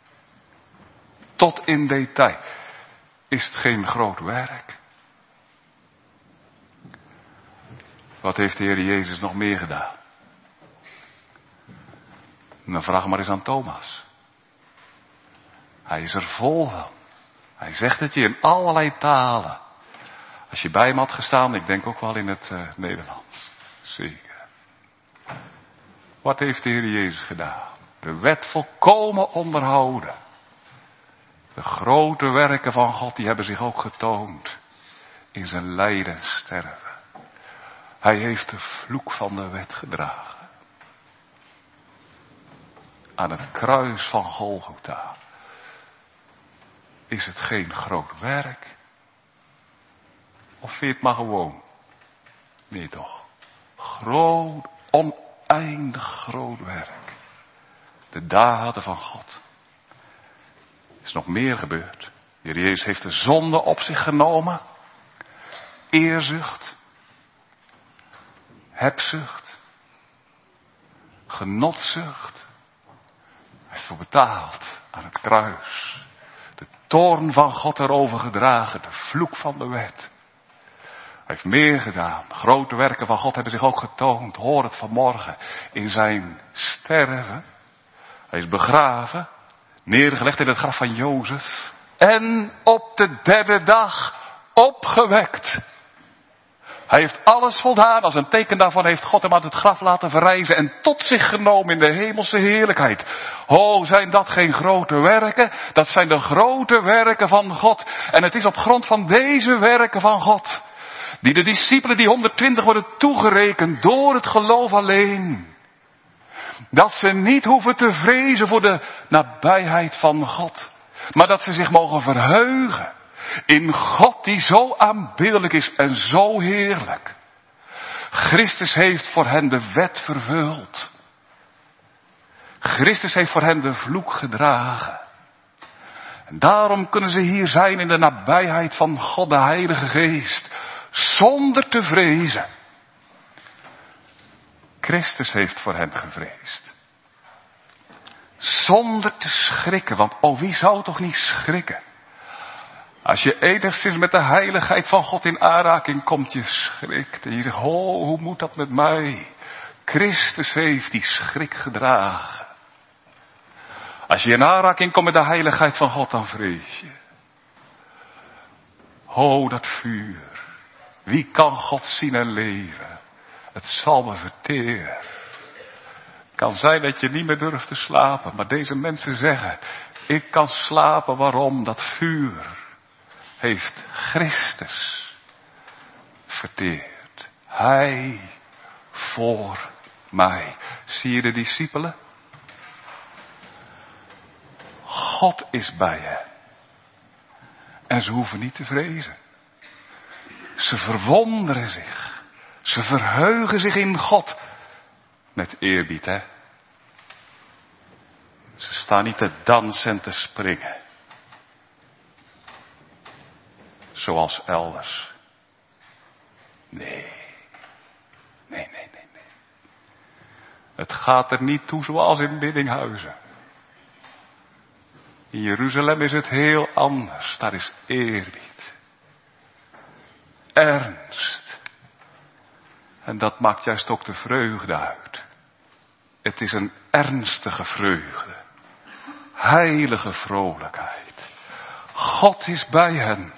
Tot in detail. Is het geen groot werk? Wat heeft de Heer Jezus nog meer gedaan? Dan vraag maar eens aan Thomas. Hij is er vol van. Hij zegt het je in allerlei talen. Als je bij hem had gestaan, ik denk ook wel in het uh, Nederlands. Zeker. Wat heeft de Heer Jezus gedaan? De wet volkomen onderhouden. De grote werken van God, die hebben zich ook getoond. In zijn lijden en sterven. Hij heeft de vloek van de wet gedragen. Aan het kruis van Golgotha. Is het geen groot werk? Of vind je het maar gewoon? Nee toch. Groot, oneindig groot werk. De daden van God. Er is nog meer gebeurd. De Heer Jezus heeft de zonde op zich genomen. Eerzucht. Hebzucht. Genotzucht. Hij heeft voor betaald aan het kruis. De toorn van God erover gedragen. De vloek van de wet. Hij heeft meer gedaan. Grote werken van God hebben zich ook getoond. Hoor het vanmorgen. In zijn sterven. Hij is begraven. Neergelegd in het graf van Jozef. En op de derde dag opgewekt. Hij heeft alles voldaan. Als een teken daarvan heeft God hem uit het graf laten verrijzen. En tot zich genomen in de hemelse heerlijkheid. O, zijn dat geen grote werken? Dat zijn de grote werken van God. En het is op grond van deze werken van God. Die de discipelen, die honderdtwintig worden toegerekend door het geloof alleen. Dat ze niet hoeven te vrezen voor de nabijheid van God. Maar dat ze zich mogen verheugen. In God die zo aanbiddelijk is en zo heerlijk. Christus heeft voor hen de wet vervuld. Christus heeft voor hen de vloek gedragen. En daarom kunnen ze hier zijn in de nabijheid van God de Heilige Geest. Zonder te vrezen. Christus heeft voor hen gevreesd. Zonder te schrikken, want oh, wie zou toch niet schrikken? Als je enigszins met de heiligheid van God in aanraking komt, je schrikt. En je zegt, oh, hoe moet dat met mij? Christus heeft die schrik gedragen. Als je in aanraking komt met de heiligheid van God, dan vrees je. O, dat vuur. Wie kan God zien en leven? Het zal me verteren. Kan zijn dat je niet meer durft te slapen, maar deze mensen zeggen, ik kan slapen. Waarom? Dat vuur heeft Christus verteerd. Hij voor mij. Zie je de discipelen? God is bij hen. En ze hoeven niet te vrezen. Ze verwonderen zich. Ze verheugen zich in God. Met eerbied, hè. Ze staan niet te dansen en te springen. Zoals elders. Nee. Nee, nee, nee, nee. Het gaat er niet toe zoals in Biddinghuizen. In Jeruzalem is het heel anders. Daar is eerbied. Ernst. En dat maakt juist ook de vreugde uit. Het is een ernstige vreugde. Heilige vrolijkheid. God is bij hen.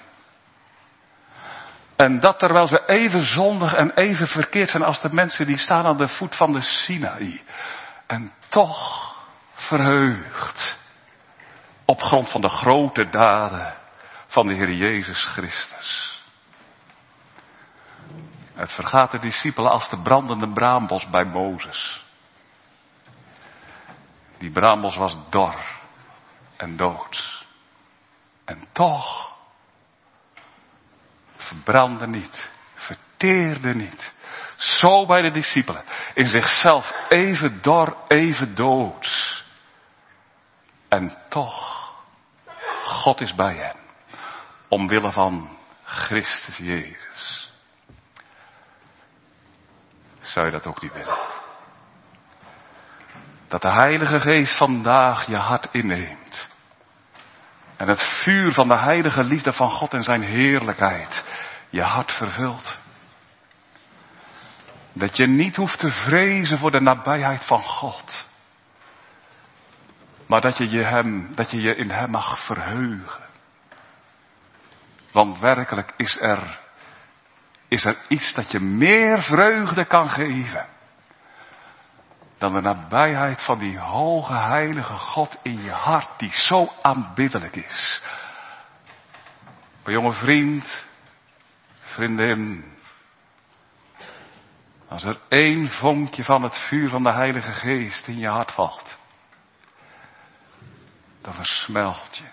En dat terwijl ze even zondig en even verkeerd zijn als de mensen die staan aan de voet van de Sinaï. En toch verheugd. Op grond van de grote daden van de Heer Jezus Christus. Het vergaat de discipelen als de brandende braambos bij Mozes. Die braambos was dor en doods. En toch verbrandde niet, verteerde niet. Zo bij de discipelen. In zichzelf even dor, even doods. En toch, God is bij hen. Omwille van Christus Jezus. Zou je dat ook niet willen? Dat de Heilige Geest vandaag je hart inneemt. En het vuur van de heilige liefde van God en zijn heerlijkheid je hart vervult. Dat je niet hoeft te vrezen voor de nabijheid van God. Maar dat je je, hem, dat je je in hem mag verheugen. Want werkelijk is er, is er iets dat je meer vreugde kan geven. Dan de nabijheid van die hoge heilige God in je hart die zo aanbiddelijk is. O jonge vriend, vriendin. Als er één vonkje van het vuur van de Heilige Geest in je hart valt. Dan versmelt je.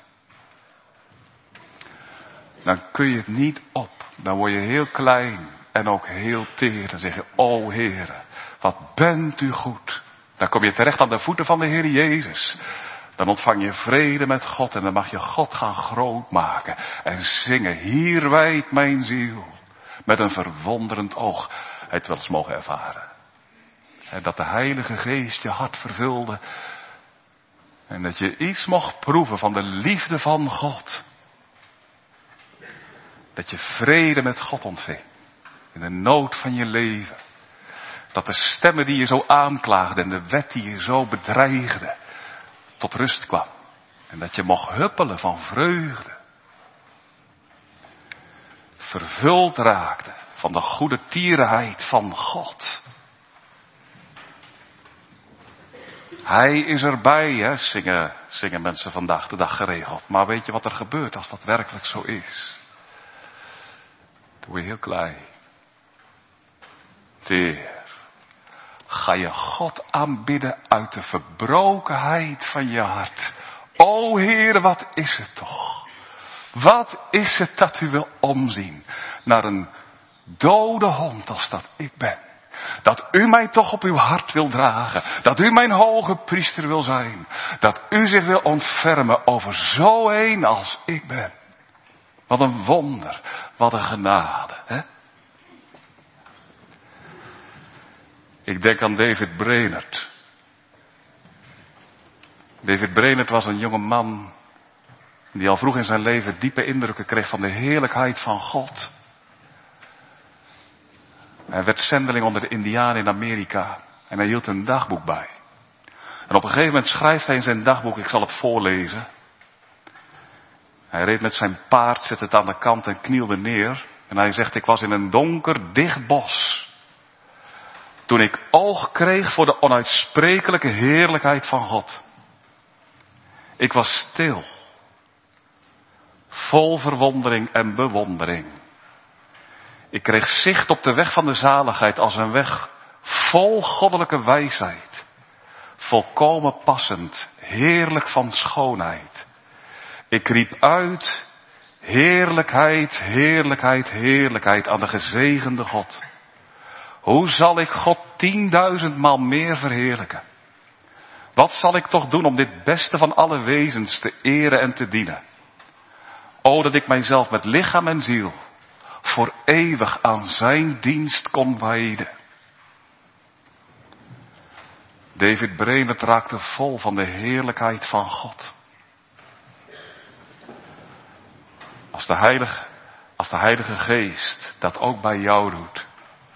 Dan kun je het niet op. Dan word je heel klein en ook heel teer. Dan zeg je, o Heere, wat bent u goed. Dan kom je terecht aan de voeten van de Heer Jezus. Dan ontvang je vrede met God en dan mag je God gaan groot maken. En zingen, hier wijdt mijn ziel. Met een verwonderend oog. Het wel eens mogen ervaren. En dat de Heilige Geest je hart vervulde. En dat je iets mocht proeven van de liefde van God. Dat je vrede met God ontving. In de nood van je leven. Dat de stemmen die je zo aanklaagden en de wet die je zo bedreigde. Tot rust kwam. En dat je mocht huppelen van vreugde. Vervuld raakte van de goede tierenheid van God. Hij is erbij, hè, zingen, zingen mensen vandaag de dag geregeld. Maar weet je wat er gebeurt als dat werkelijk zo is? Dan word je heel klein. Teer. Ga je God aanbidden uit de verbrokenheid van je hart. O Heer, wat is het toch? Wat is het dat u wil omzien naar een dode hond als dat ik ben? Dat u mij toch op uw hart wil dragen. Dat u mijn hoge priester wil zijn. Dat u zich wil ontfermen over zo een als ik ben. Wat een wonder. Wat een genade. Hè? Ik denk aan David Brainerd. David Brainerd was een jonge man die al vroeg in zijn leven diepe indrukken kreeg van de heerlijkheid van God. Hij werd zendeling onder de Indianen in Amerika en hij hield een dagboek bij. En op een gegeven moment schrijft hij in zijn dagboek, ik zal het voorlezen. Hij reed met zijn paard, zette het aan de kant en knielde neer. En hij zegt, ik was in een donker, dicht bos. Toen ik oog kreeg voor de onuitsprekelijke heerlijkheid van God. Ik was stil. Vol verwondering en bewondering. Ik kreeg zicht op de weg van de zaligheid als een weg vol goddelijke wijsheid. Volkomen passend, heerlijk van schoonheid. Ik riep uit, heerlijkheid, heerlijkheid, heerlijkheid aan de gezegende God. Hoe zal ik God tienduizendmaal meer verheerlijken? Wat zal ik toch doen om dit beste van alle wezens te eren en te dienen? O, dat ik mijzelf met lichaam en ziel voor eeuwig aan zijn dienst kon wijden. David Brainerd raakte vol van de heerlijkheid van God. Als de Heilige, als de Heilige Geest dat ook bij jou doet,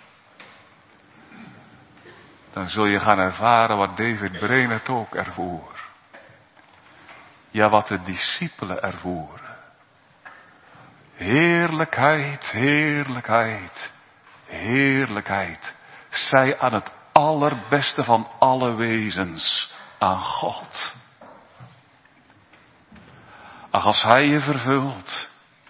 dan zul je gaan ervaren wat David Brainerd ook ervoer. Ja, wat de discipelen ervoeren. Heerlijkheid, heerlijkheid, heerlijkheid. Zij aan het allerbeste van alle wezens, aan God. Ach, als Hij je vervult,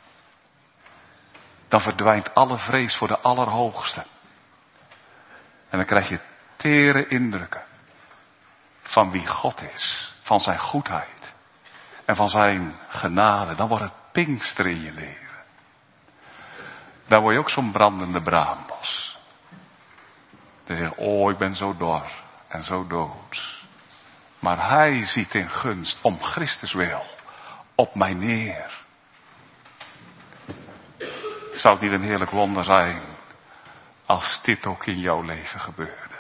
dan verdwijnt alle vrees voor de Allerhoogste. En dan krijg je tere indrukken van wie God is, van zijn goedheid en van zijn genade. Dan wordt het Pinkster in je leven. Dan word je ook zo'n brandende braambos. Dan zeg je, oh, ik ben zo dor en zo dood. Maar Hij ziet in gunst, om Christus wil, op mij neer. Zou het niet een heerlijk wonder zijn als dit ook in jouw leven gebeurde?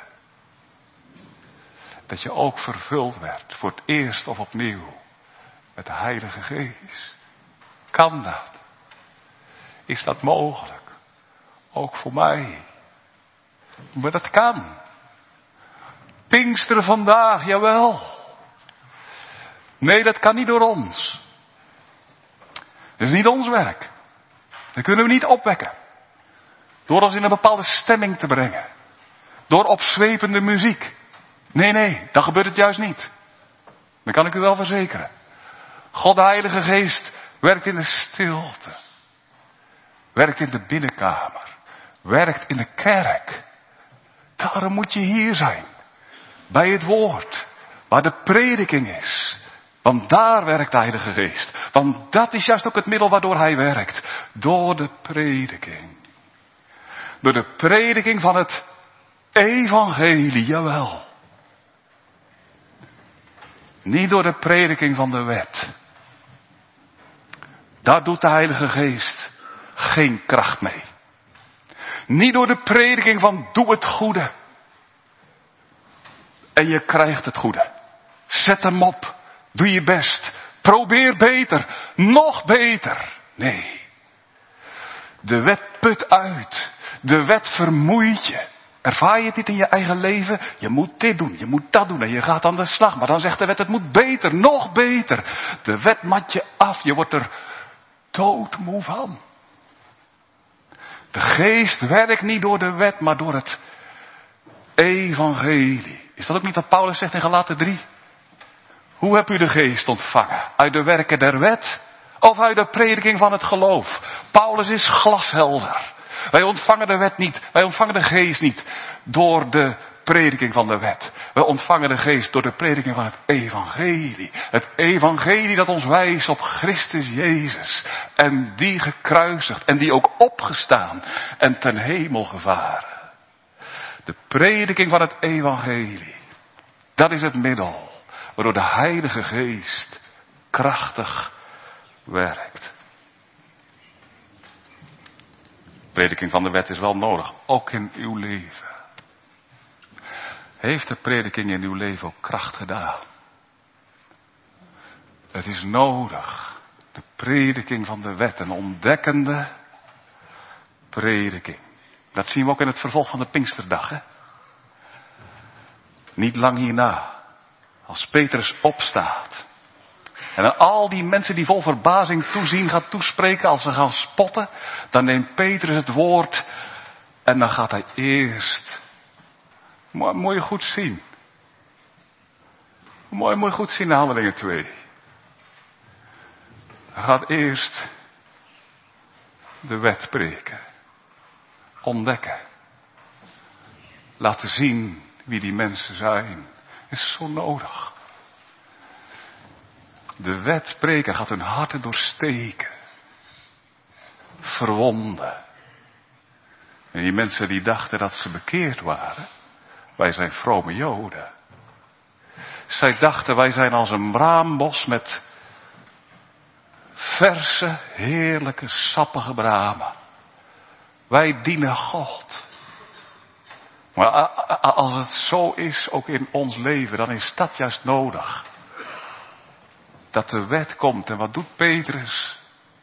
Dat je ook vervuld werd, voor het eerst of opnieuw, met de Heilige Geest. Kan dat? Is dat mogelijk? Ook voor mij. Maar dat kan. Pinksteren vandaag, jawel. Nee, dat kan niet door ons. Dat is niet ons werk. Dat kunnen we niet opwekken. Door ons in een bepaalde stemming te brengen. Door opzwepende muziek. Nee, nee, dan gebeurt het juist niet. Dat kan ik u wel verzekeren. God de Heilige Geest werkt in de stilte. Werkt in de binnenkamer. Werkt in de kerk. Daarom moet je hier zijn. Bij het woord. Waar de prediking is. Want daar werkt de Heilige Geest. Want dat is juist ook het middel waardoor Hij werkt. Door de prediking. Door de prediking van het evangelie, jawel. Niet door de prediking van de wet. Daar doet de Heilige Geest geen kracht mee. Niet door de prediking van doe het goede. En je krijgt het goede. Zet hem op. Doe je best. Probeer beter. Nog beter. Nee. De wet put uit. De wet vermoeit je. Ervaar je het niet in je eigen leven? Je moet dit doen, je moet dat doen en je gaat aan de slag. Maar dan zegt de wet, het moet beter, nog beter. De wet mat je af, je wordt er doodmoe van. De geest werkt niet door de wet, maar door het evangelie. Is dat ook niet wat Paulus zegt in Galaten drie? Hoe hebt u de geest ontvangen? Uit de werken der wet of uit de prediking van het geloof? Paulus is glashelder. Wij ontvangen de wet niet, wij ontvangen de geest niet door de prediking van de wet. Wij ontvangen de geest door de prediking van het evangelie. Het evangelie dat ons wijst op Christus Jezus. En die gekruisigd en die ook opgestaan en ten hemel gevaren. De prediking van het evangelie. Dat is het middel waardoor de Heilige Geest krachtig werkt. De prediking van de wet is wel nodig, ook in uw leven. Heeft de prediking in uw leven ook kracht gedaan? Het is nodig. De prediking van de wet, een ontdekkende prediking. Dat zien we ook in het vervolg van de Pinksterdag. Hè? Niet lang hierna, als Petrus opstaat En aan al die mensen die vol verbazing toezien gaat toespreken als ze gaan spotten, dan neemt Petrus het woord en dan gaat hij eerst. Mooi, moet je goed zien. Mooi, moet je goed zien in Handelingen twee. Hij gaat eerst de wet preken. Ontdekken. Laten zien wie die mensen zijn. Is zo nodig. De wet preken gaat hun harten doorsteken. Verwonden. En die mensen die dachten dat ze bekeerd waren. Wij zijn vrome Joden. Zij dachten wij zijn als een braambos met verse, heerlijke, sappige bramen. Wij dienen God. Maar als het zo is, ook in ons leven, dan is dat juist nodig. Dat de wet komt. En wat doet Petrus?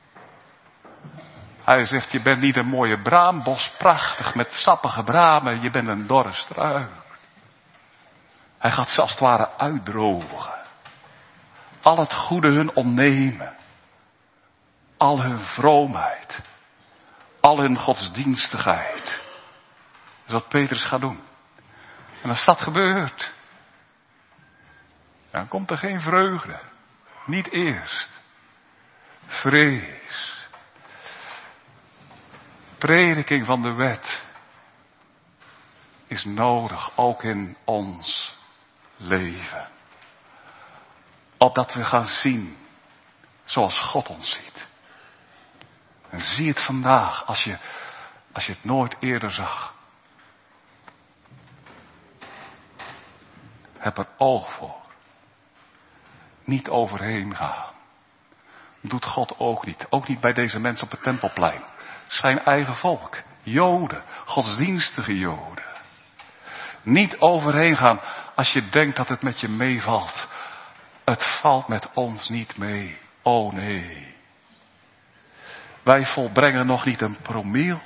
Hij zegt, je bent niet een mooie braambos, prachtig met sappige bramen. Je bent een dorre struik. Hij gaat ze als het ware uitdrogen. Al het goede hun ontnemen. Al hun vroomheid. Al hun godsdienstigheid. Dat is wat Petrus gaat doen. En als dat gebeurt, dan komt er geen vreugde. Niet eerst. Vrees. Prediking van de wet is nodig, ook in ons leven. Opdat we gaan zien zoals God ons ziet. En zie het vandaag als je, als je het nooit eerder zag. Heb er oog voor. Niet overheen gaan. Doet God ook niet. Ook niet bij deze mensen op het Tempelplein. Zijn eigen volk. Joden. Godsdienstige Joden. Niet overheen gaan als je denkt dat het met je meevalt. Het valt met ons niet mee. Oh nee. Wij volbrengen nog niet een promiel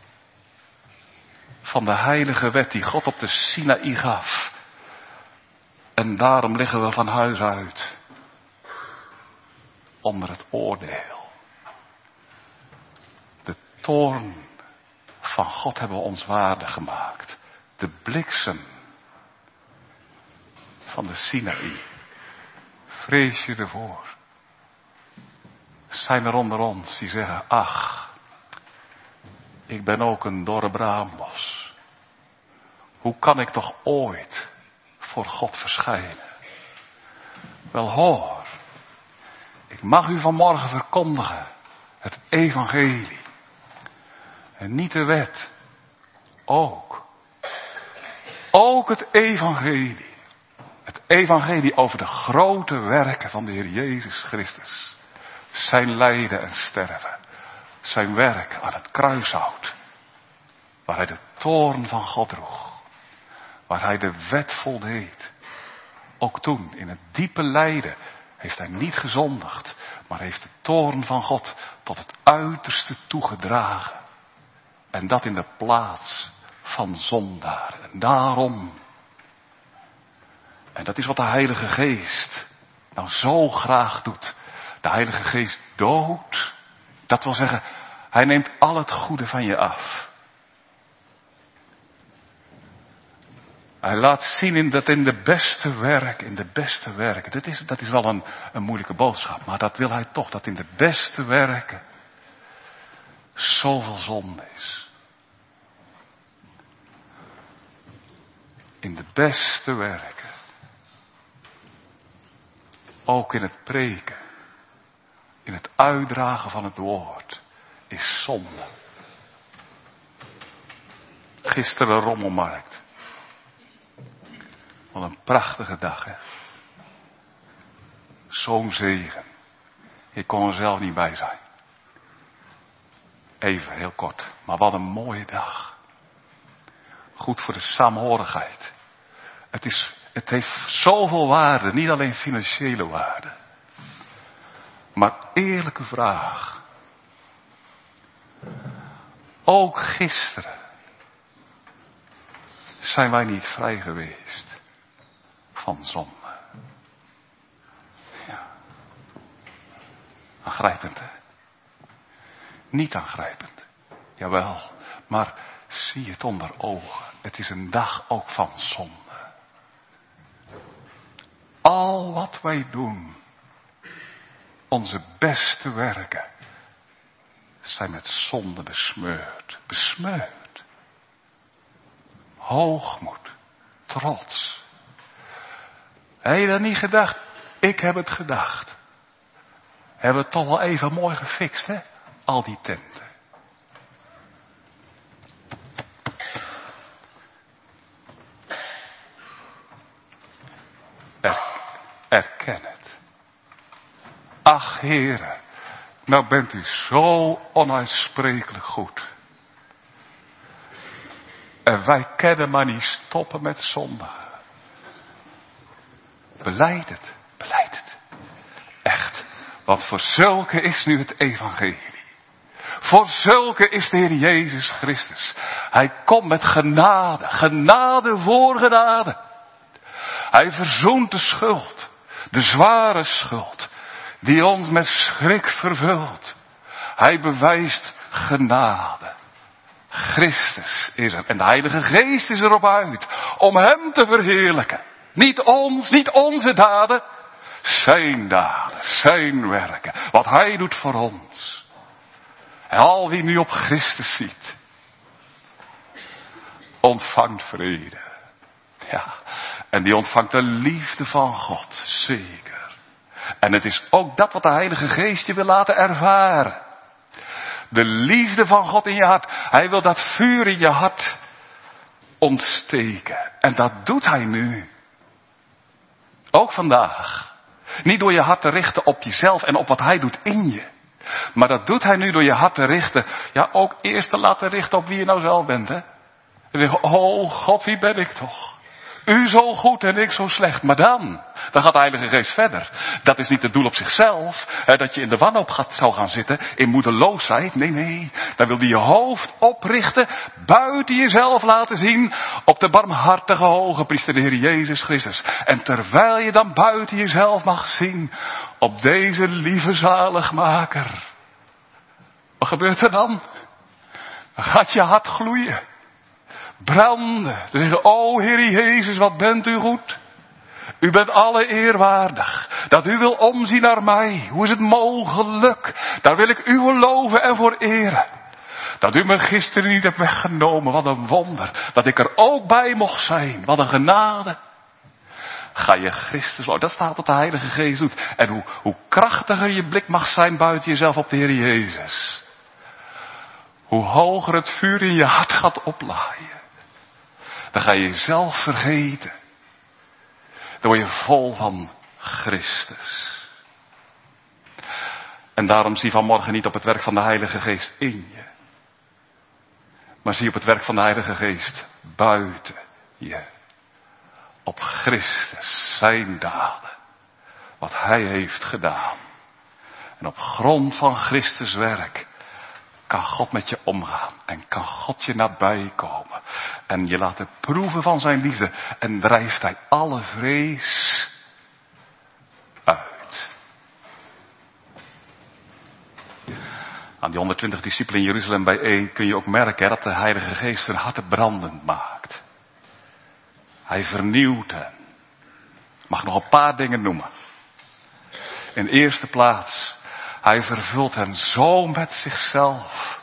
van de heilige wet die God op de Sinaï gaf. En daarom liggen we van huis uit onder het oordeel. De toorn van God hebben we ons waardig gemaakt. De bliksem van de Sinaï. Vrees je ervoor? Zijn er onder ons die zeggen, ach, ik ben ook een dorre braambos. Hoe kan ik toch ooit voor God verschijnen? Wel hoor, ik mag u vanmorgen verkondigen, het evangelie. En niet de wet, ook. Ook het evangelie. Het evangelie over de grote werken van de Heer Jezus Christus. Zijn lijden en sterven. Zijn werk aan het kruishout. Waar hij de toorn van God droeg. Waar hij de wet voldeed. Ook toen, in het diepe lijden, heeft hij niet gezondigd. Maar heeft de toorn van God tot het uiterste toegedragen. En dat in de plaats van zondaren. En daarom. En dat is wat de Heilige Geest nou zo graag doet. De Heilige Geest doodt. Dat wil zeggen, hij neemt al het goede van je af. Hij laat zien in dat in de beste werken, in de beste werken. Dat is, dat is wel een, een moeilijke boodschap. Maar dat wil hij toch, dat in de beste werken zoveel zonde is. In de beste werken. Ook in het preken. In het uitdragen van het woord. Is zonde. Gisteren rommelmarkt. Wat een prachtige dag, hè. Zo'n zegen. Ik kon er zelf niet bij zijn. Even, heel kort. Maar wat een mooie dag. Goed voor de saamhorigheid. Het is, het heeft zoveel waarde. Niet alleen financiële waarde. Maar eerlijke vraag. Ook gisteren. Zijn wij niet vrij geweest. Van zonde. Ja. aangrijpend, hè? Niet aangrijpend. Jawel, maar zie het onder ogen. Het is een dag ook van zonde. Al wat wij doen, onze beste werken, zijn met zonde besmeurd. Besmeurd. Hoogmoed. Trots. Heb je dat niet gedacht? Ik heb het gedacht. Hebben we het toch wel even mooi gefixt, hè? Al die tenten. Er, erken het. Ach, Heere, nou bent u zo onuitsprekelijk goed. En wij kunnen maar niet stoppen met zondigen. Belijd het, belijd het. Echt, want voor zulke is nu het evangelie. Voor zulke is de Heer Jezus Christus. Hij komt met genade, genade voor genade. Hij verzoent de schuld, de zware schuld, die ons met schrik vervult. Hij bewijst genade. Christus is er en de Heilige Geest is erop uit om hem te verheerlijken. Niet ons, niet onze daden, zijn daden, zijn werken, wat hij doet voor ons. En al wie nu op Christus ziet, ontvangt vrede. Ja, en die ontvangt de liefde van God, zeker. En het is ook dat wat de Heilige Geest je wil laten ervaren. De liefde van God in je hart. Hij wil dat vuur in je hart ontsteken. En dat doet hij nu. Ook vandaag. Niet door je hart te richten op jezelf en op wat hij doet in je. Maar dat doet hij nu door je hart te richten. Ja, ook eerst te laten richten op wie je nou zelf bent, hè. En zeggen, oh God, wie ben ik toch? U zo goed en ik zo slecht. Maar dan, dan gaat de Heilige Geest verder. Dat is niet het doel op zichzelf. Hè, dat je in de wanhoop gaat, zou gaan zitten. In moedeloosheid. Nee, nee. Dan wil hij je hoofd oprichten. Buiten jezelf laten zien. Op de barmhartige hoge priester de Heer Jezus Christus. En terwijl je dan buiten jezelf mag zien. Op deze lieve zaligmaker. Wat gebeurt er dan? Dan gaat je hart gloeien. Branden. Ze zeggen, o Heer Jezus, wat bent u goed. U bent alle eerwaardig. Dat u wil omzien naar mij. Hoe is het mogelijk? Daar wil ik u voor loven en voor eren. Dat u me gisteren niet hebt weggenomen. Wat een wonder. Dat ik er ook bij mocht zijn. Wat een genade. Ga je Christus, dat staat wat de Heilige Geest doet. En hoe, hoe krachtiger je blik mag zijn buiten jezelf op de Heer Jezus. Hoe hoger het vuur in je hart gaat oplaaien. Dan ga je jezelf vergeten. Dan word je vol van Christus. En daarom zie vanmorgen niet op het werk van de Heilige Geest in je. Maar zie op het werk van de Heilige Geest buiten je. Op Christus, zijn daden. Wat hij heeft gedaan. En op grond van Christus werk kan God met je omgaan. En kan God je nabij komen. En je laten proeven van zijn liefde. En drijft hij alle vrees uit. Aan die honderdtwintig discipelen in Jeruzalem bijeen kun je ook merken dat de Heilige Geest hun harten brandend maakt. Hij vernieuwt hen. Ik mag nog een paar dingen noemen. In eerste plaats, hij vervult hen zo met zichzelf.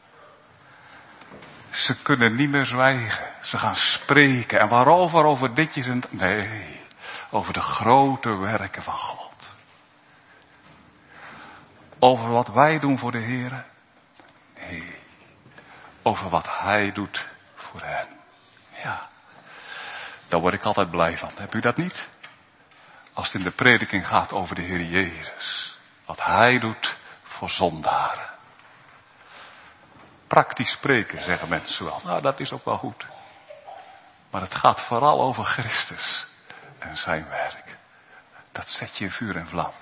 Ze kunnen niet meer zwijgen. Ze gaan spreken. En waarover? Over ditjes en... Nee, over de grote werken van God. Over wat wij doen voor de Heer. Nee, over wat hij doet voor hen. Ja, daar word ik altijd blij van. Heb u dat niet? Als het in de prediking gaat over de Heer Jezus. Wat hij doet voor zondaren. Praktisch spreken, zeggen mensen wel. Nou, dat is ook wel goed. Maar het gaat vooral over Christus en zijn werk. Dat zet je in vuur en vlam.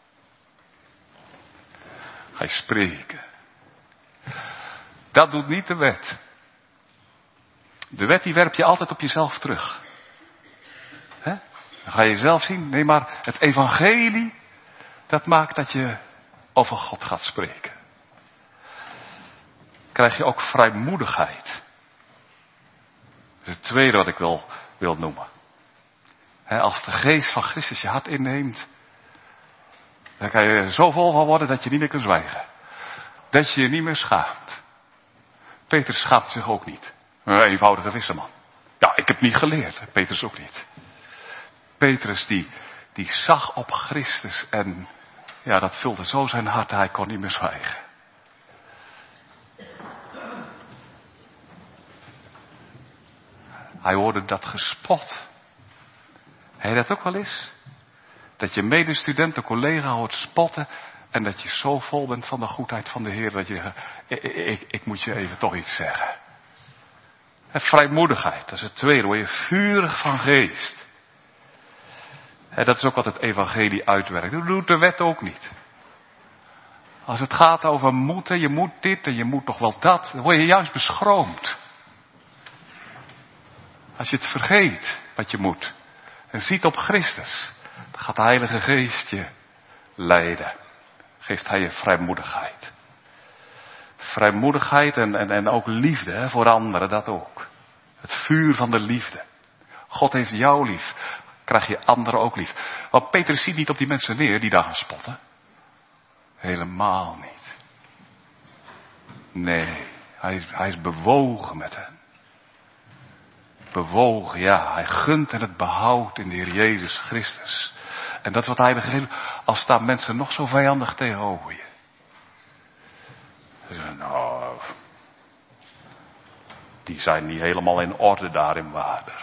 Ga je spreken. Dat doet niet de wet. De wet die werp je altijd op jezelf terug. He? Dan ga je zelf zien. Nee, maar het evangelie, dat maakt dat je over God gaat spreken, krijg je ook vrijmoedigheid. Dat is het tweede wat ik wil, wil noemen. He, als de geest van Christus je hart inneemt, dan kan je zo vol van worden dat je niet meer kunt zwijgen. Dat je je niet meer schaamt. Petrus schaamt zich ook niet. Een eenvoudige visserman. Ja, ik heb niet geleerd. Petrus ook niet. Petrus die, die zag op Christus en ja, dat vulde zo zijn hart, hij kon niet meer zwijgen. Hij hoorde dat gespot. Heb je dat ook wel eens? Dat je medestudent, een collega hoort spotten en dat je zo vol bent van de goedheid van de Heer dat je zegt, ik, ik, ik moet je even toch iets zeggen. En vrijmoedigheid, dat is het tweede, word je vurig van geest. En dat is ook wat het evangelie uitwerkt. Dat doet de wet ook niet. Als het gaat over moeten, je moet dit en je moet toch wel dat, dan word je juist beschroomd. Als je het vergeet wat je moet en ziet op Christus, dan gaat de Heilige Geest je leiden. Geeft hij je vrijmoedigheid. Vrijmoedigheid en, en, en ook liefde hè, voor anderen, dat ook. Het vuur van de liefde. God heeft jou lief. Krijg je anderen ook lief. Want Petrus ziet niet op die mensen neer die daar gaan spotten. Helemaal niet. Nee, hij is, hij is bewogen met hen. Bewogen, ja. Hij gunt en het behoud in de Heer Jezus Christus. En dat is wat hij gegeven. Als staan mensen nog zo vijandig tegenover je. Ze zeggen, nou, die zijn niet helemaal in orde daar in Waarder.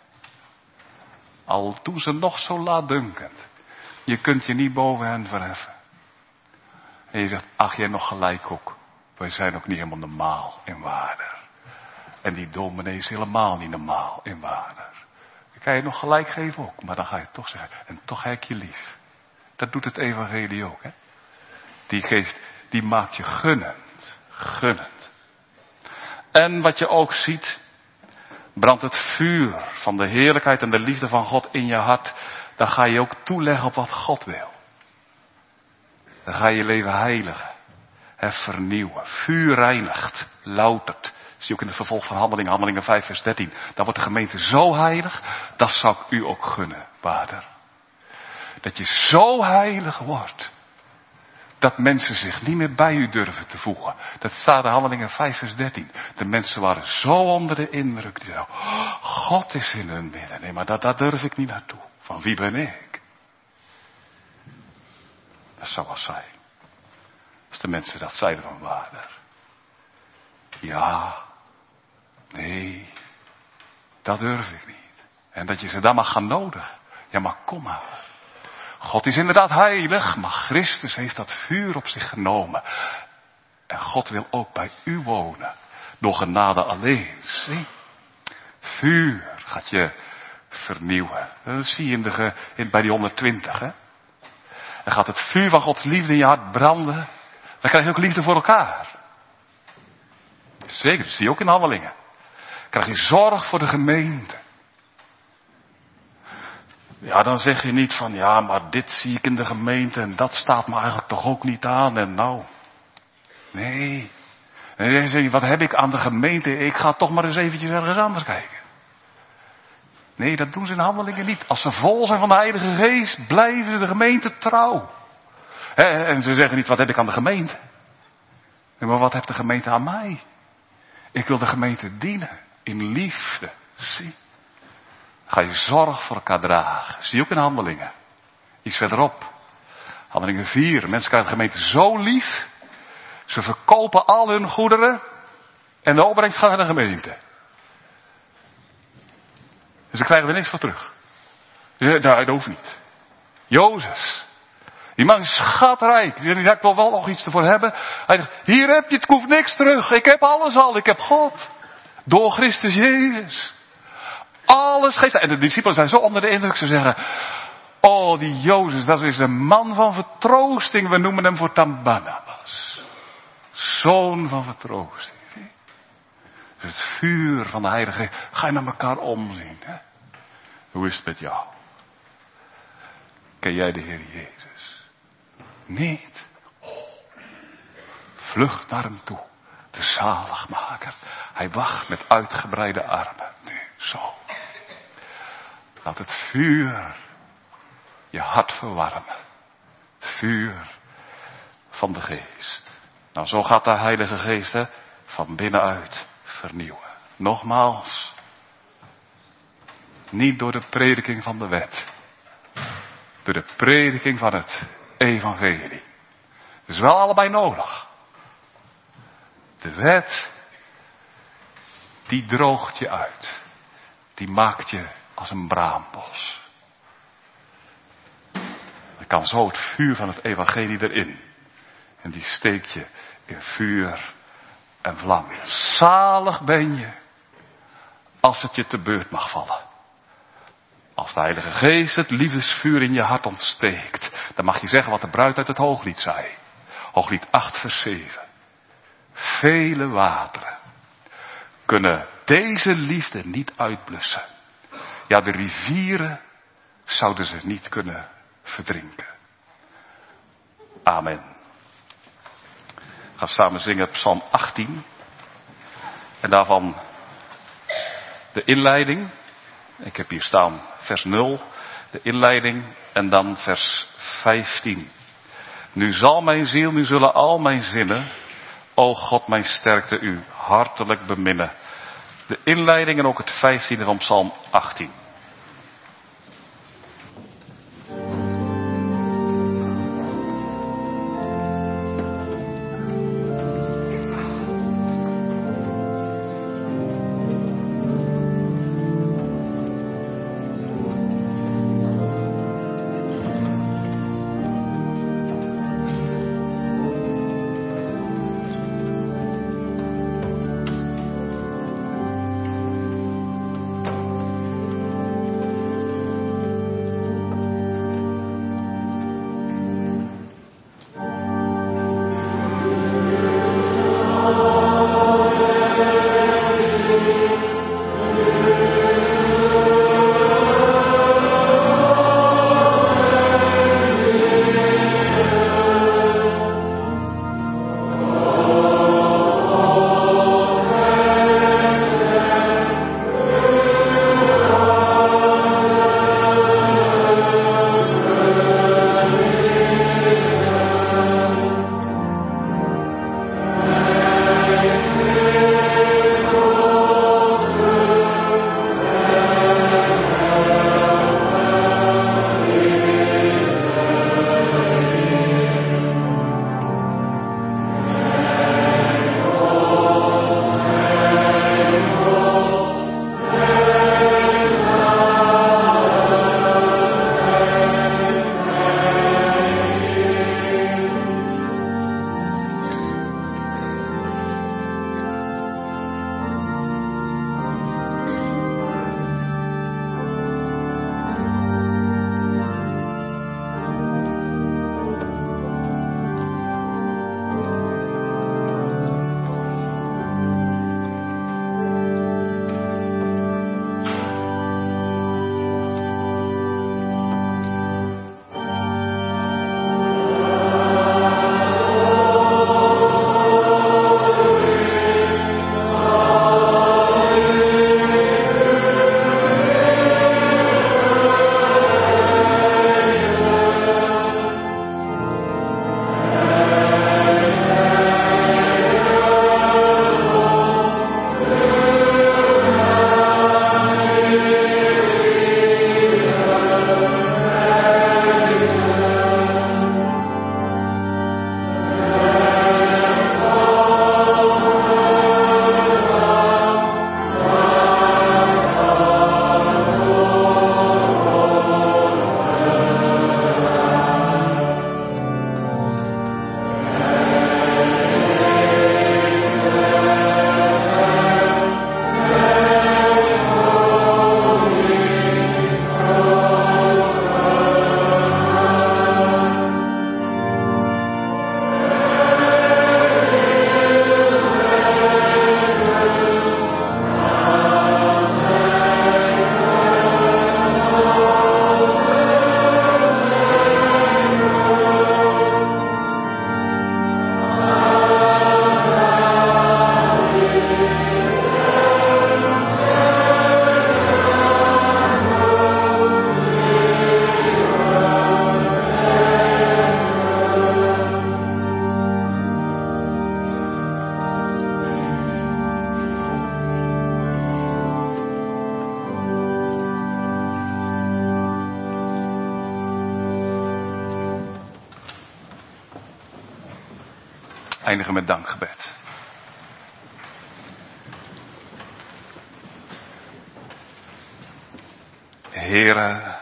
Al doen ze nog zo laatdunkend. Je kunt je niet boven hen verheffen. En je zegt, ach jij nog gelijk ook. Wij zijn ook niet helemaal normaal in Waarder. En die dominee is helemaal niet normaal in Waarder. Dan kan je nog gelijk geven ook. Maar dan ga je toch zeggen, en toch heb ik je lief. Dat doet het evangelie ook. Hè? Die geest, die maakt je gunnend. Gunnend. En wat je ook ziet, brandt het vuur van de heerlijkheid en de liefde van God in je hart. Dan ga je ook toeleggen op wat God wil. Dan ga je je leven heiligen. Hè, vernieuwen. Vuur reinigt. Loutert. Zie je ook in het vervolg van Handelingen, Handelingen vijf vers dertien. Dan wordt de gemeente zo heilig. Dat zou ik u ook gunnen, Vader. Dat je zo heilig wordt. Dat mensen zich niet meer bij u durven te voegen. Dat staat in Handelingen vijf vers dertien. De mensen waren zo onder de indruk. Die zeiden, oh, God is in hun midden. Nee, maar daar, daar durf ik niet naartoe. Van wie ben ik? Dat zou wel zijn. Als de mensen dat zeiden van Vader. Ja. Nee. Dat durf ik niet. En dat je ze dan mag gaan nodigen. Ja, maar kom maar. God is inderdaad heilig, maar Christus heeft dat vuur op zich genomen. En God wil ook bij u wonen. Door genade alleen. Zie? Het vuur gaat je vernieuwen. Dat zie je in de, in, bij die honderdtwintig. Hè? En gaat het vuur van Gods liefde in je hart branden. Dan krijg je ook liefde voor elkaar. Zeker, dat zie je ook in Handelingen. Dan krijg je zorg voor de gemeente. Ja, dan zeg je niet van, ja, maar dit zie ik in de gemeente en dat staat me eigenlijk toch ook niet aan en nou. Nee. En dan zeg je, wat heb ik aan de gemeente? Ik ga toch maar eens eventjes ergens anders kijken. Nee, dat doen ze in Handelingen niet. Als ze vol zijn van de Heilige Geest, blijven de gemeente trouw. En ze zeggen niet, wat heb ik aan de gemeente? Nee, maar wat heeft de gemeente aan mij? Ik wil de gemeente dienen. In liefde. Zie. Ga je zorg voor elkaar dragen. Zie je ook in Handelingen. Iets verderop. Handelingen vier. Mensen krijgen de gemeente zo lief. Ze verkopen al hun goederen. En de opbrengst gaat naar de gemeente. En ze krijgen er niks voor terug. Nee, dat hoeft niet. Jozef. Die man is schatrijk. Die zegt, ik wil wel nog iets ervoor hebben. Hij zegt, hier heb je het, ik hoef niks terug. Ik heb alles al, ik heb God. Door Christus Jezus. Alles geeft. En de discipelen zijn zo onder de indruk. Ze zeggen, oh die Jozef, dat is een man van vertroosting. We noemen hem voortaan Barnabas. Zoon van vertroosting. Dus het vuur van de Heilige Geest. Ga je naar elkaar omzien. Hè? Hoe is het met jou? Ken jij de Heer Jezus? Niet? Oh. vlucht naar hem toe. De zaligmaker. Hij wacht met uitgebreide armen. Nu, zo. Laat het vuur je hart verwarmen. Het vuur van de geest. Nou, zo gaat de Heilige Geest, hè, van binnenuit vernieuwen. Nogmaals. Niet door de prediking van de wet. Door de prediking van het evangelie. Dat is wel allebei nodig. De wet, die droogt je uit. Die maakt je als een braambos. Dan kan zo het vuur van het evangelie erin. En die steek je in vuur en vlam. Zalig ben je als het je te beurt mag vallen. Als de Heilige Geest het liefdesvuur in je hart ontsteekt, dan mag je zeggen wat de bruid uit het Hooglied zei. Hooglied acht vers zeven. Vele wateren kunnen deze liefde niet uitblussen. Ja, de rivieren zouden ze niet kunnen verdrinken. Amen. We gaan samen zingen Psalm achttien. En daarvan de inleiding. Ik heb hier staan vers nul, de inleiding en dan vers vijftien. Nu zal mijn ziel, nu zullen al mijn zinnen, o God mijn sterkte, u hartelijk beminnen. De inleiding en ook het vijftiende van Psalm achttien. eindigen met dankgebed. Heere,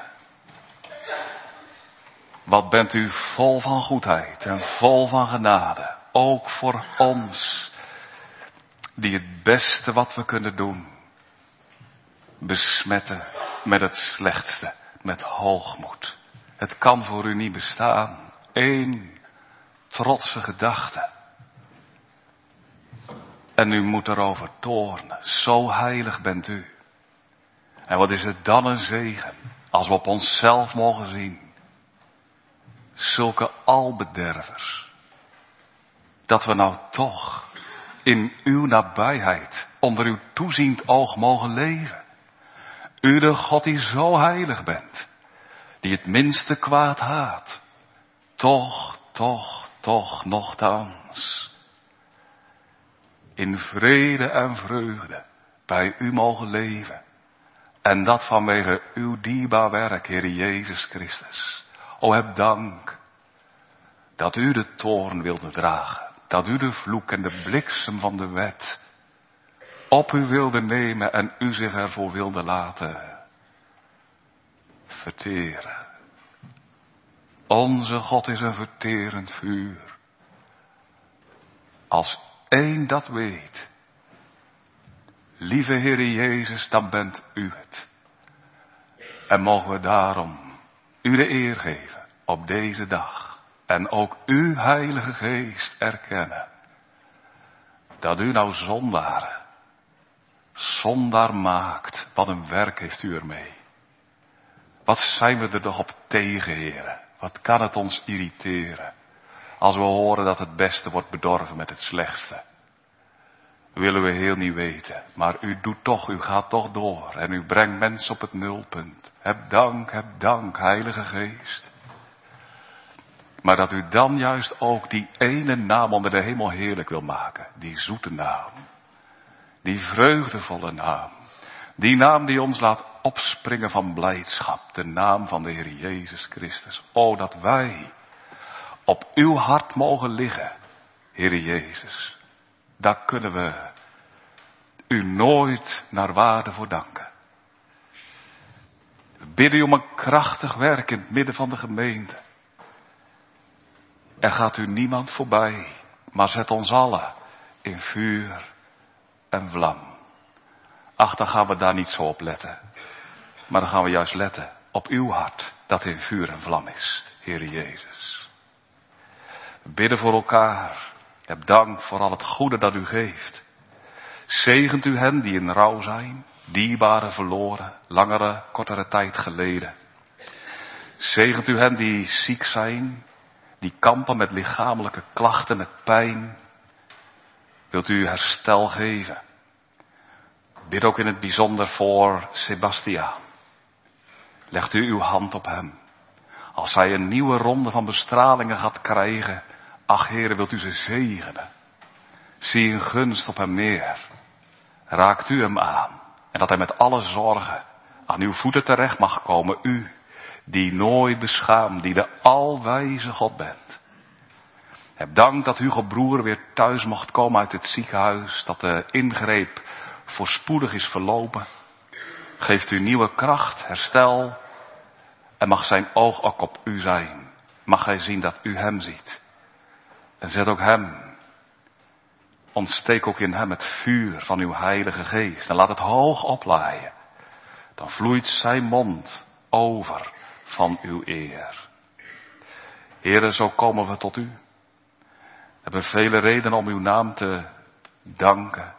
wat bent u vol van goedheid en vol van genade. Ook voor ons, die het beste wat we kunnen doen, besmetten met het slechtste, met hoogmoed. Het kan voor u niet bestaan. Eén trotse gedachte. En u moet erover toornen. Zo heilig bent u. En wat is het dan een zegen, als we op onszelf mogen zien. Zulke albedervers. Dat we nou toch in uw nabijheid, onder uw toeziend oog mogen leven. U de God die zo heilig bent, die het minste kwaad haat. Toch, toch, toch, nochtans. In vrede en vreugde bij u mogen leven. En dat vanwege uw dierbaar werk, Heer Jezus Christus. O, heb dank dat u de toorn wilde dragen. Dat u de vloek en de bliksem van de wet op u wilde nemen en u zich ervoor wilde laten verteren. Onze God is een verterend vuur. Als één dat weet, lieve Heere Jezus, dan bent u het. En mogen we daarom u de eer geven op deze dag. En ook u, Heilige Geest, erkennen dat u nou zondaren, zondaar maakt. Wat een werk heeft u ermee. Wat zijn we er toch op tegen, Heere. Wat kan het ons irriteren als we horen dat het beste wordt bedorven met het slechtste. Willen we heel niet weten, maar u doet toch, u gaat toch door en u brengt mensen op het nulpunt. Heb dank, heb dank, Heilige Geest. Maar dat u dan juist ook die ene naam onder de hemel heerlijk wil maken. Die zoete naam. Die vreugdevolle naam. Die naam die ons laat opspringen van blijdschap. De naam van de Heer Jezus Christus. O, dat wij op uw hart mogen liggen, Heer Jezus. Daar kunnen we u nooit naar waarde voor danken. We bidden u om een krachtig werk in het midden van de gemeente. Er gaat u niemand voorbij, maar zet ons allen in vuur en vlam. Ach, dan gaan we daar niet zo op letten. Maar dan gaan we juist letten op uw hart, dat in vuur en vlam is, Heer Jezus. We bidden voor elkaar. Heb dank voor al het goede dat u geeft. Zegent u hen die in rouw zijn, dierbare verloren, langere, kortere tijd geleden. Zegent u hen die ziek zijn, die kampen met lichamelijke klachten, met pijn. Wilt u herstel geven. Bid ook in het bijzonder voor Sebastiaan. Legt u uw hand op hem. Als hij een nieuwe ronde van bestralingen gaat krijgen, ach, Heere, wilt u ze zegenen. Zie een gunst op hem neer. Raakt u hem aan. En dat hij met alle zorgen aan uw voeten terecht mag komen. U, die nooit beschaamt, die de alwijze God bent. Heb dank dat Hugo Broer weer thuis mocht komen uit het ziekenhuis. Dat de ingreep voorspoedig is verlopen. Geeft u nieuwe kracht, herstel. En mag zijn oog ook op u zijn. Mag hij zien dat u hem ziet. En zet ook hem. Ontsteek ook in hem het vuur van uw Heilige Geest. En laat het hoog oplaaien. Dan vloeit zijn mond over van uw eer. Heere, zo komen we tot u. We hebben vele redenen om uw naam te danken.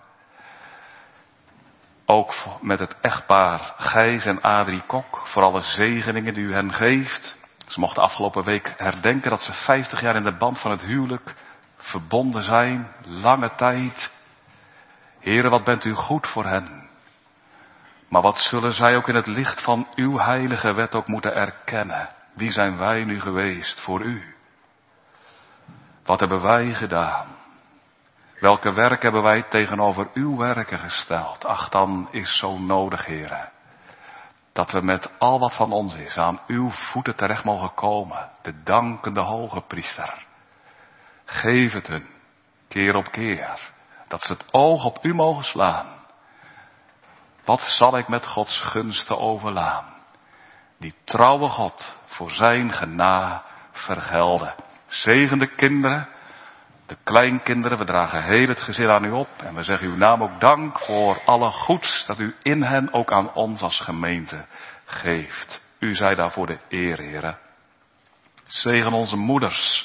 Ook met het echtpaar Gijs en Adrie Kok. Voor alle zegeningen die u hen geeft. Ze mochten afgelopen week herdenken dat ze vijftig jaar in de band van het huwelijk verbonden zijn. Lange tijd. Heere, wat bent u goed voor hen. Maar wat zullen zij ook in het licht van uw heilige wet ook moeten erkennen. Wie zijn wij nu geweest voor u? Wat hebben wij gedaan? Welke werk hebben wij tegenover uw werken gesteld? Ach, dan is zo nodig, Heere, dat we met al wat van ons is aan uw voeten terecht mogen komen. De dankende hoge priester. Geef het hun. keer op keer, dat ze het oog op u mogen slaan. Wat zal ik met Gods gunsten overlaan? Die trouwe God voor zijn gena vergelden. Zegen de kinderen, de kleinkinderen, we dragen heel het gezin aan u op. En we zeggen uw naam ook dank voor alle goeds dat u in hen ook aan ons als gemeente geeft. U zij daarvoor de eer, Heere. Zegen onze moeders,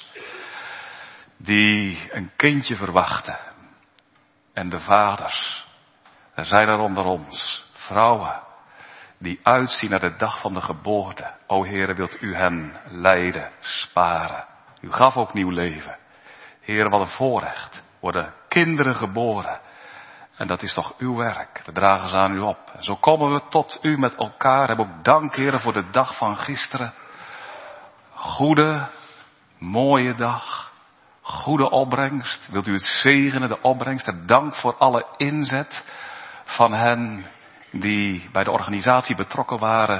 die een kindje verwachten. En de vaders, er zijn er onder ons, vrouwen, die uitzien naar de dag van de geboorte. O Heere, wilt u hen leiden, sparen. U gaf ook nieuw leven. Heere, wat een voorrecht. Worden kinderen geboren. En dat is toch uw werk. We dragen ze aan u op. En zo komen we tot u met elkaar. Heb ook dank, Heere, voor de dag van gisteren. Goede, mooie dag. Goede opbrengst. Wilt u het zegenen, de opbrengst. En dank voor alle inzet van hen die bij de organisatie betrokken waren.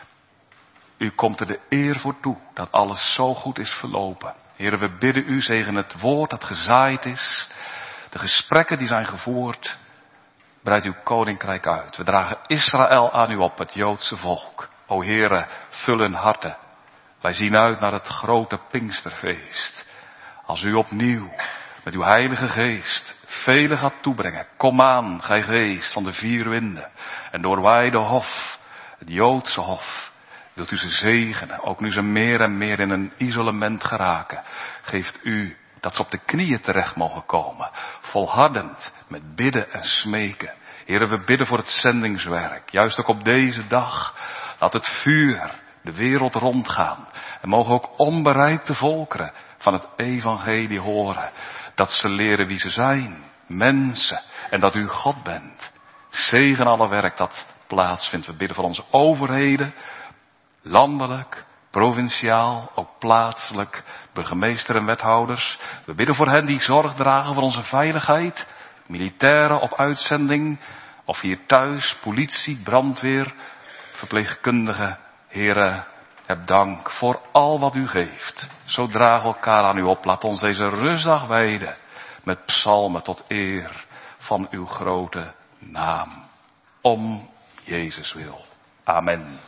U komt er de eer voor toe dat alles zo goed is verlopen. Heere, we bidden u, zegen het woord dat gezaaid is. De gesprekken die zijn gevoerd. Breid uw koninkrijk uit. We dragen Israël aan u op, het Joodse volk. O Heere, vul hun harten. Wij zien uit naar het grote Pinksterfeest. Als u opnieuw met uw heilige geest velen gaat toebrengen. Kom aan, gij geest van de vier winden. En doorwaai de hof, het Joodse hof. Wilt u ze zegenen, ook nu ze meer en meer in een isolement geraken. Geeft u dat ze op de knieën terecht mogen komen. Volhardend met bidden en smeken. Heren, we bidden voor het zendingswerk. Juist ook op deze dag. Laat het vuur de wereld rondgaan. En mogen ook onbereikte volkeren van het evangelie horen. Dat ze leren wie ze zijn. Mensen. En dat u God bent. Zegen alle werk dat plaatsvindt. We bidden voor onze overheden. Landelijk, provinciaal, ook plaatselijk, burgemeester en wethouders. We bidden voor hen die zorg dragen voor onze veiligheid. Militairen op uitzending, of hier thuis, politie, brandweer, verpleegkundigen. Heren, heb dank voor al wat u geeft. Zo dragen we elkaar aan u op. Laat ons deze rustdag wijden met psalmen tot eer van uw grote naam. Om Jezus wil. Amen.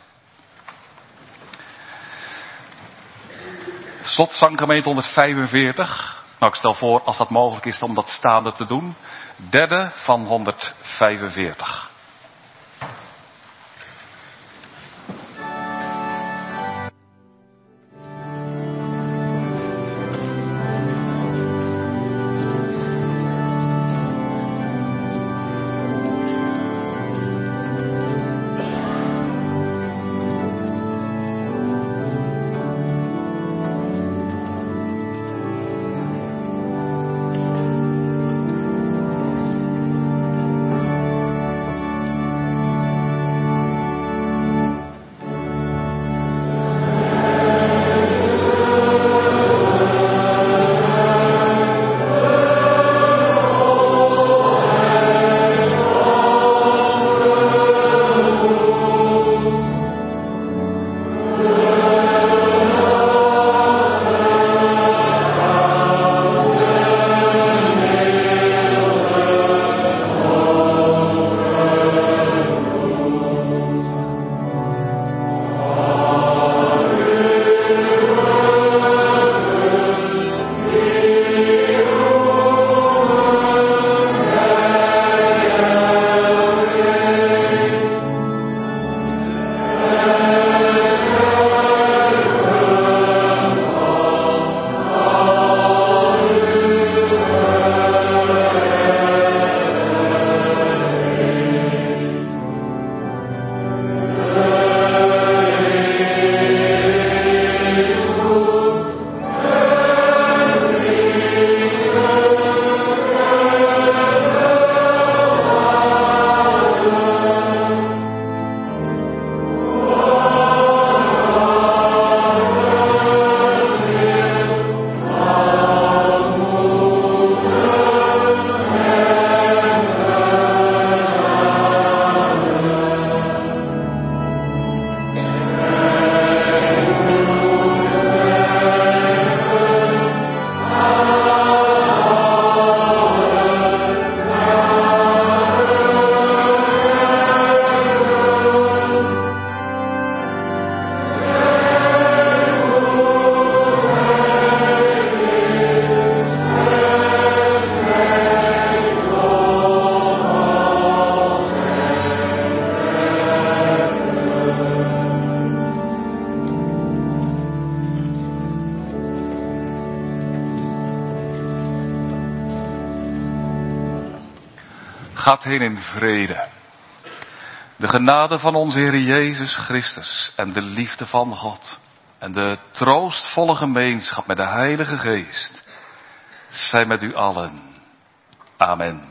Slotzanggemeente honderdvijfenveertig. Nou, ik stel voor, als dat mogelijk is, om dat staande te doen. Derde van honderdvijfenveertig. Gaat heen in vrede. De genade van onze Heer Jezus Christus en de liefde van God en de troostvolle gemeenschap met de Heilige Geest zij met u allen. Amen.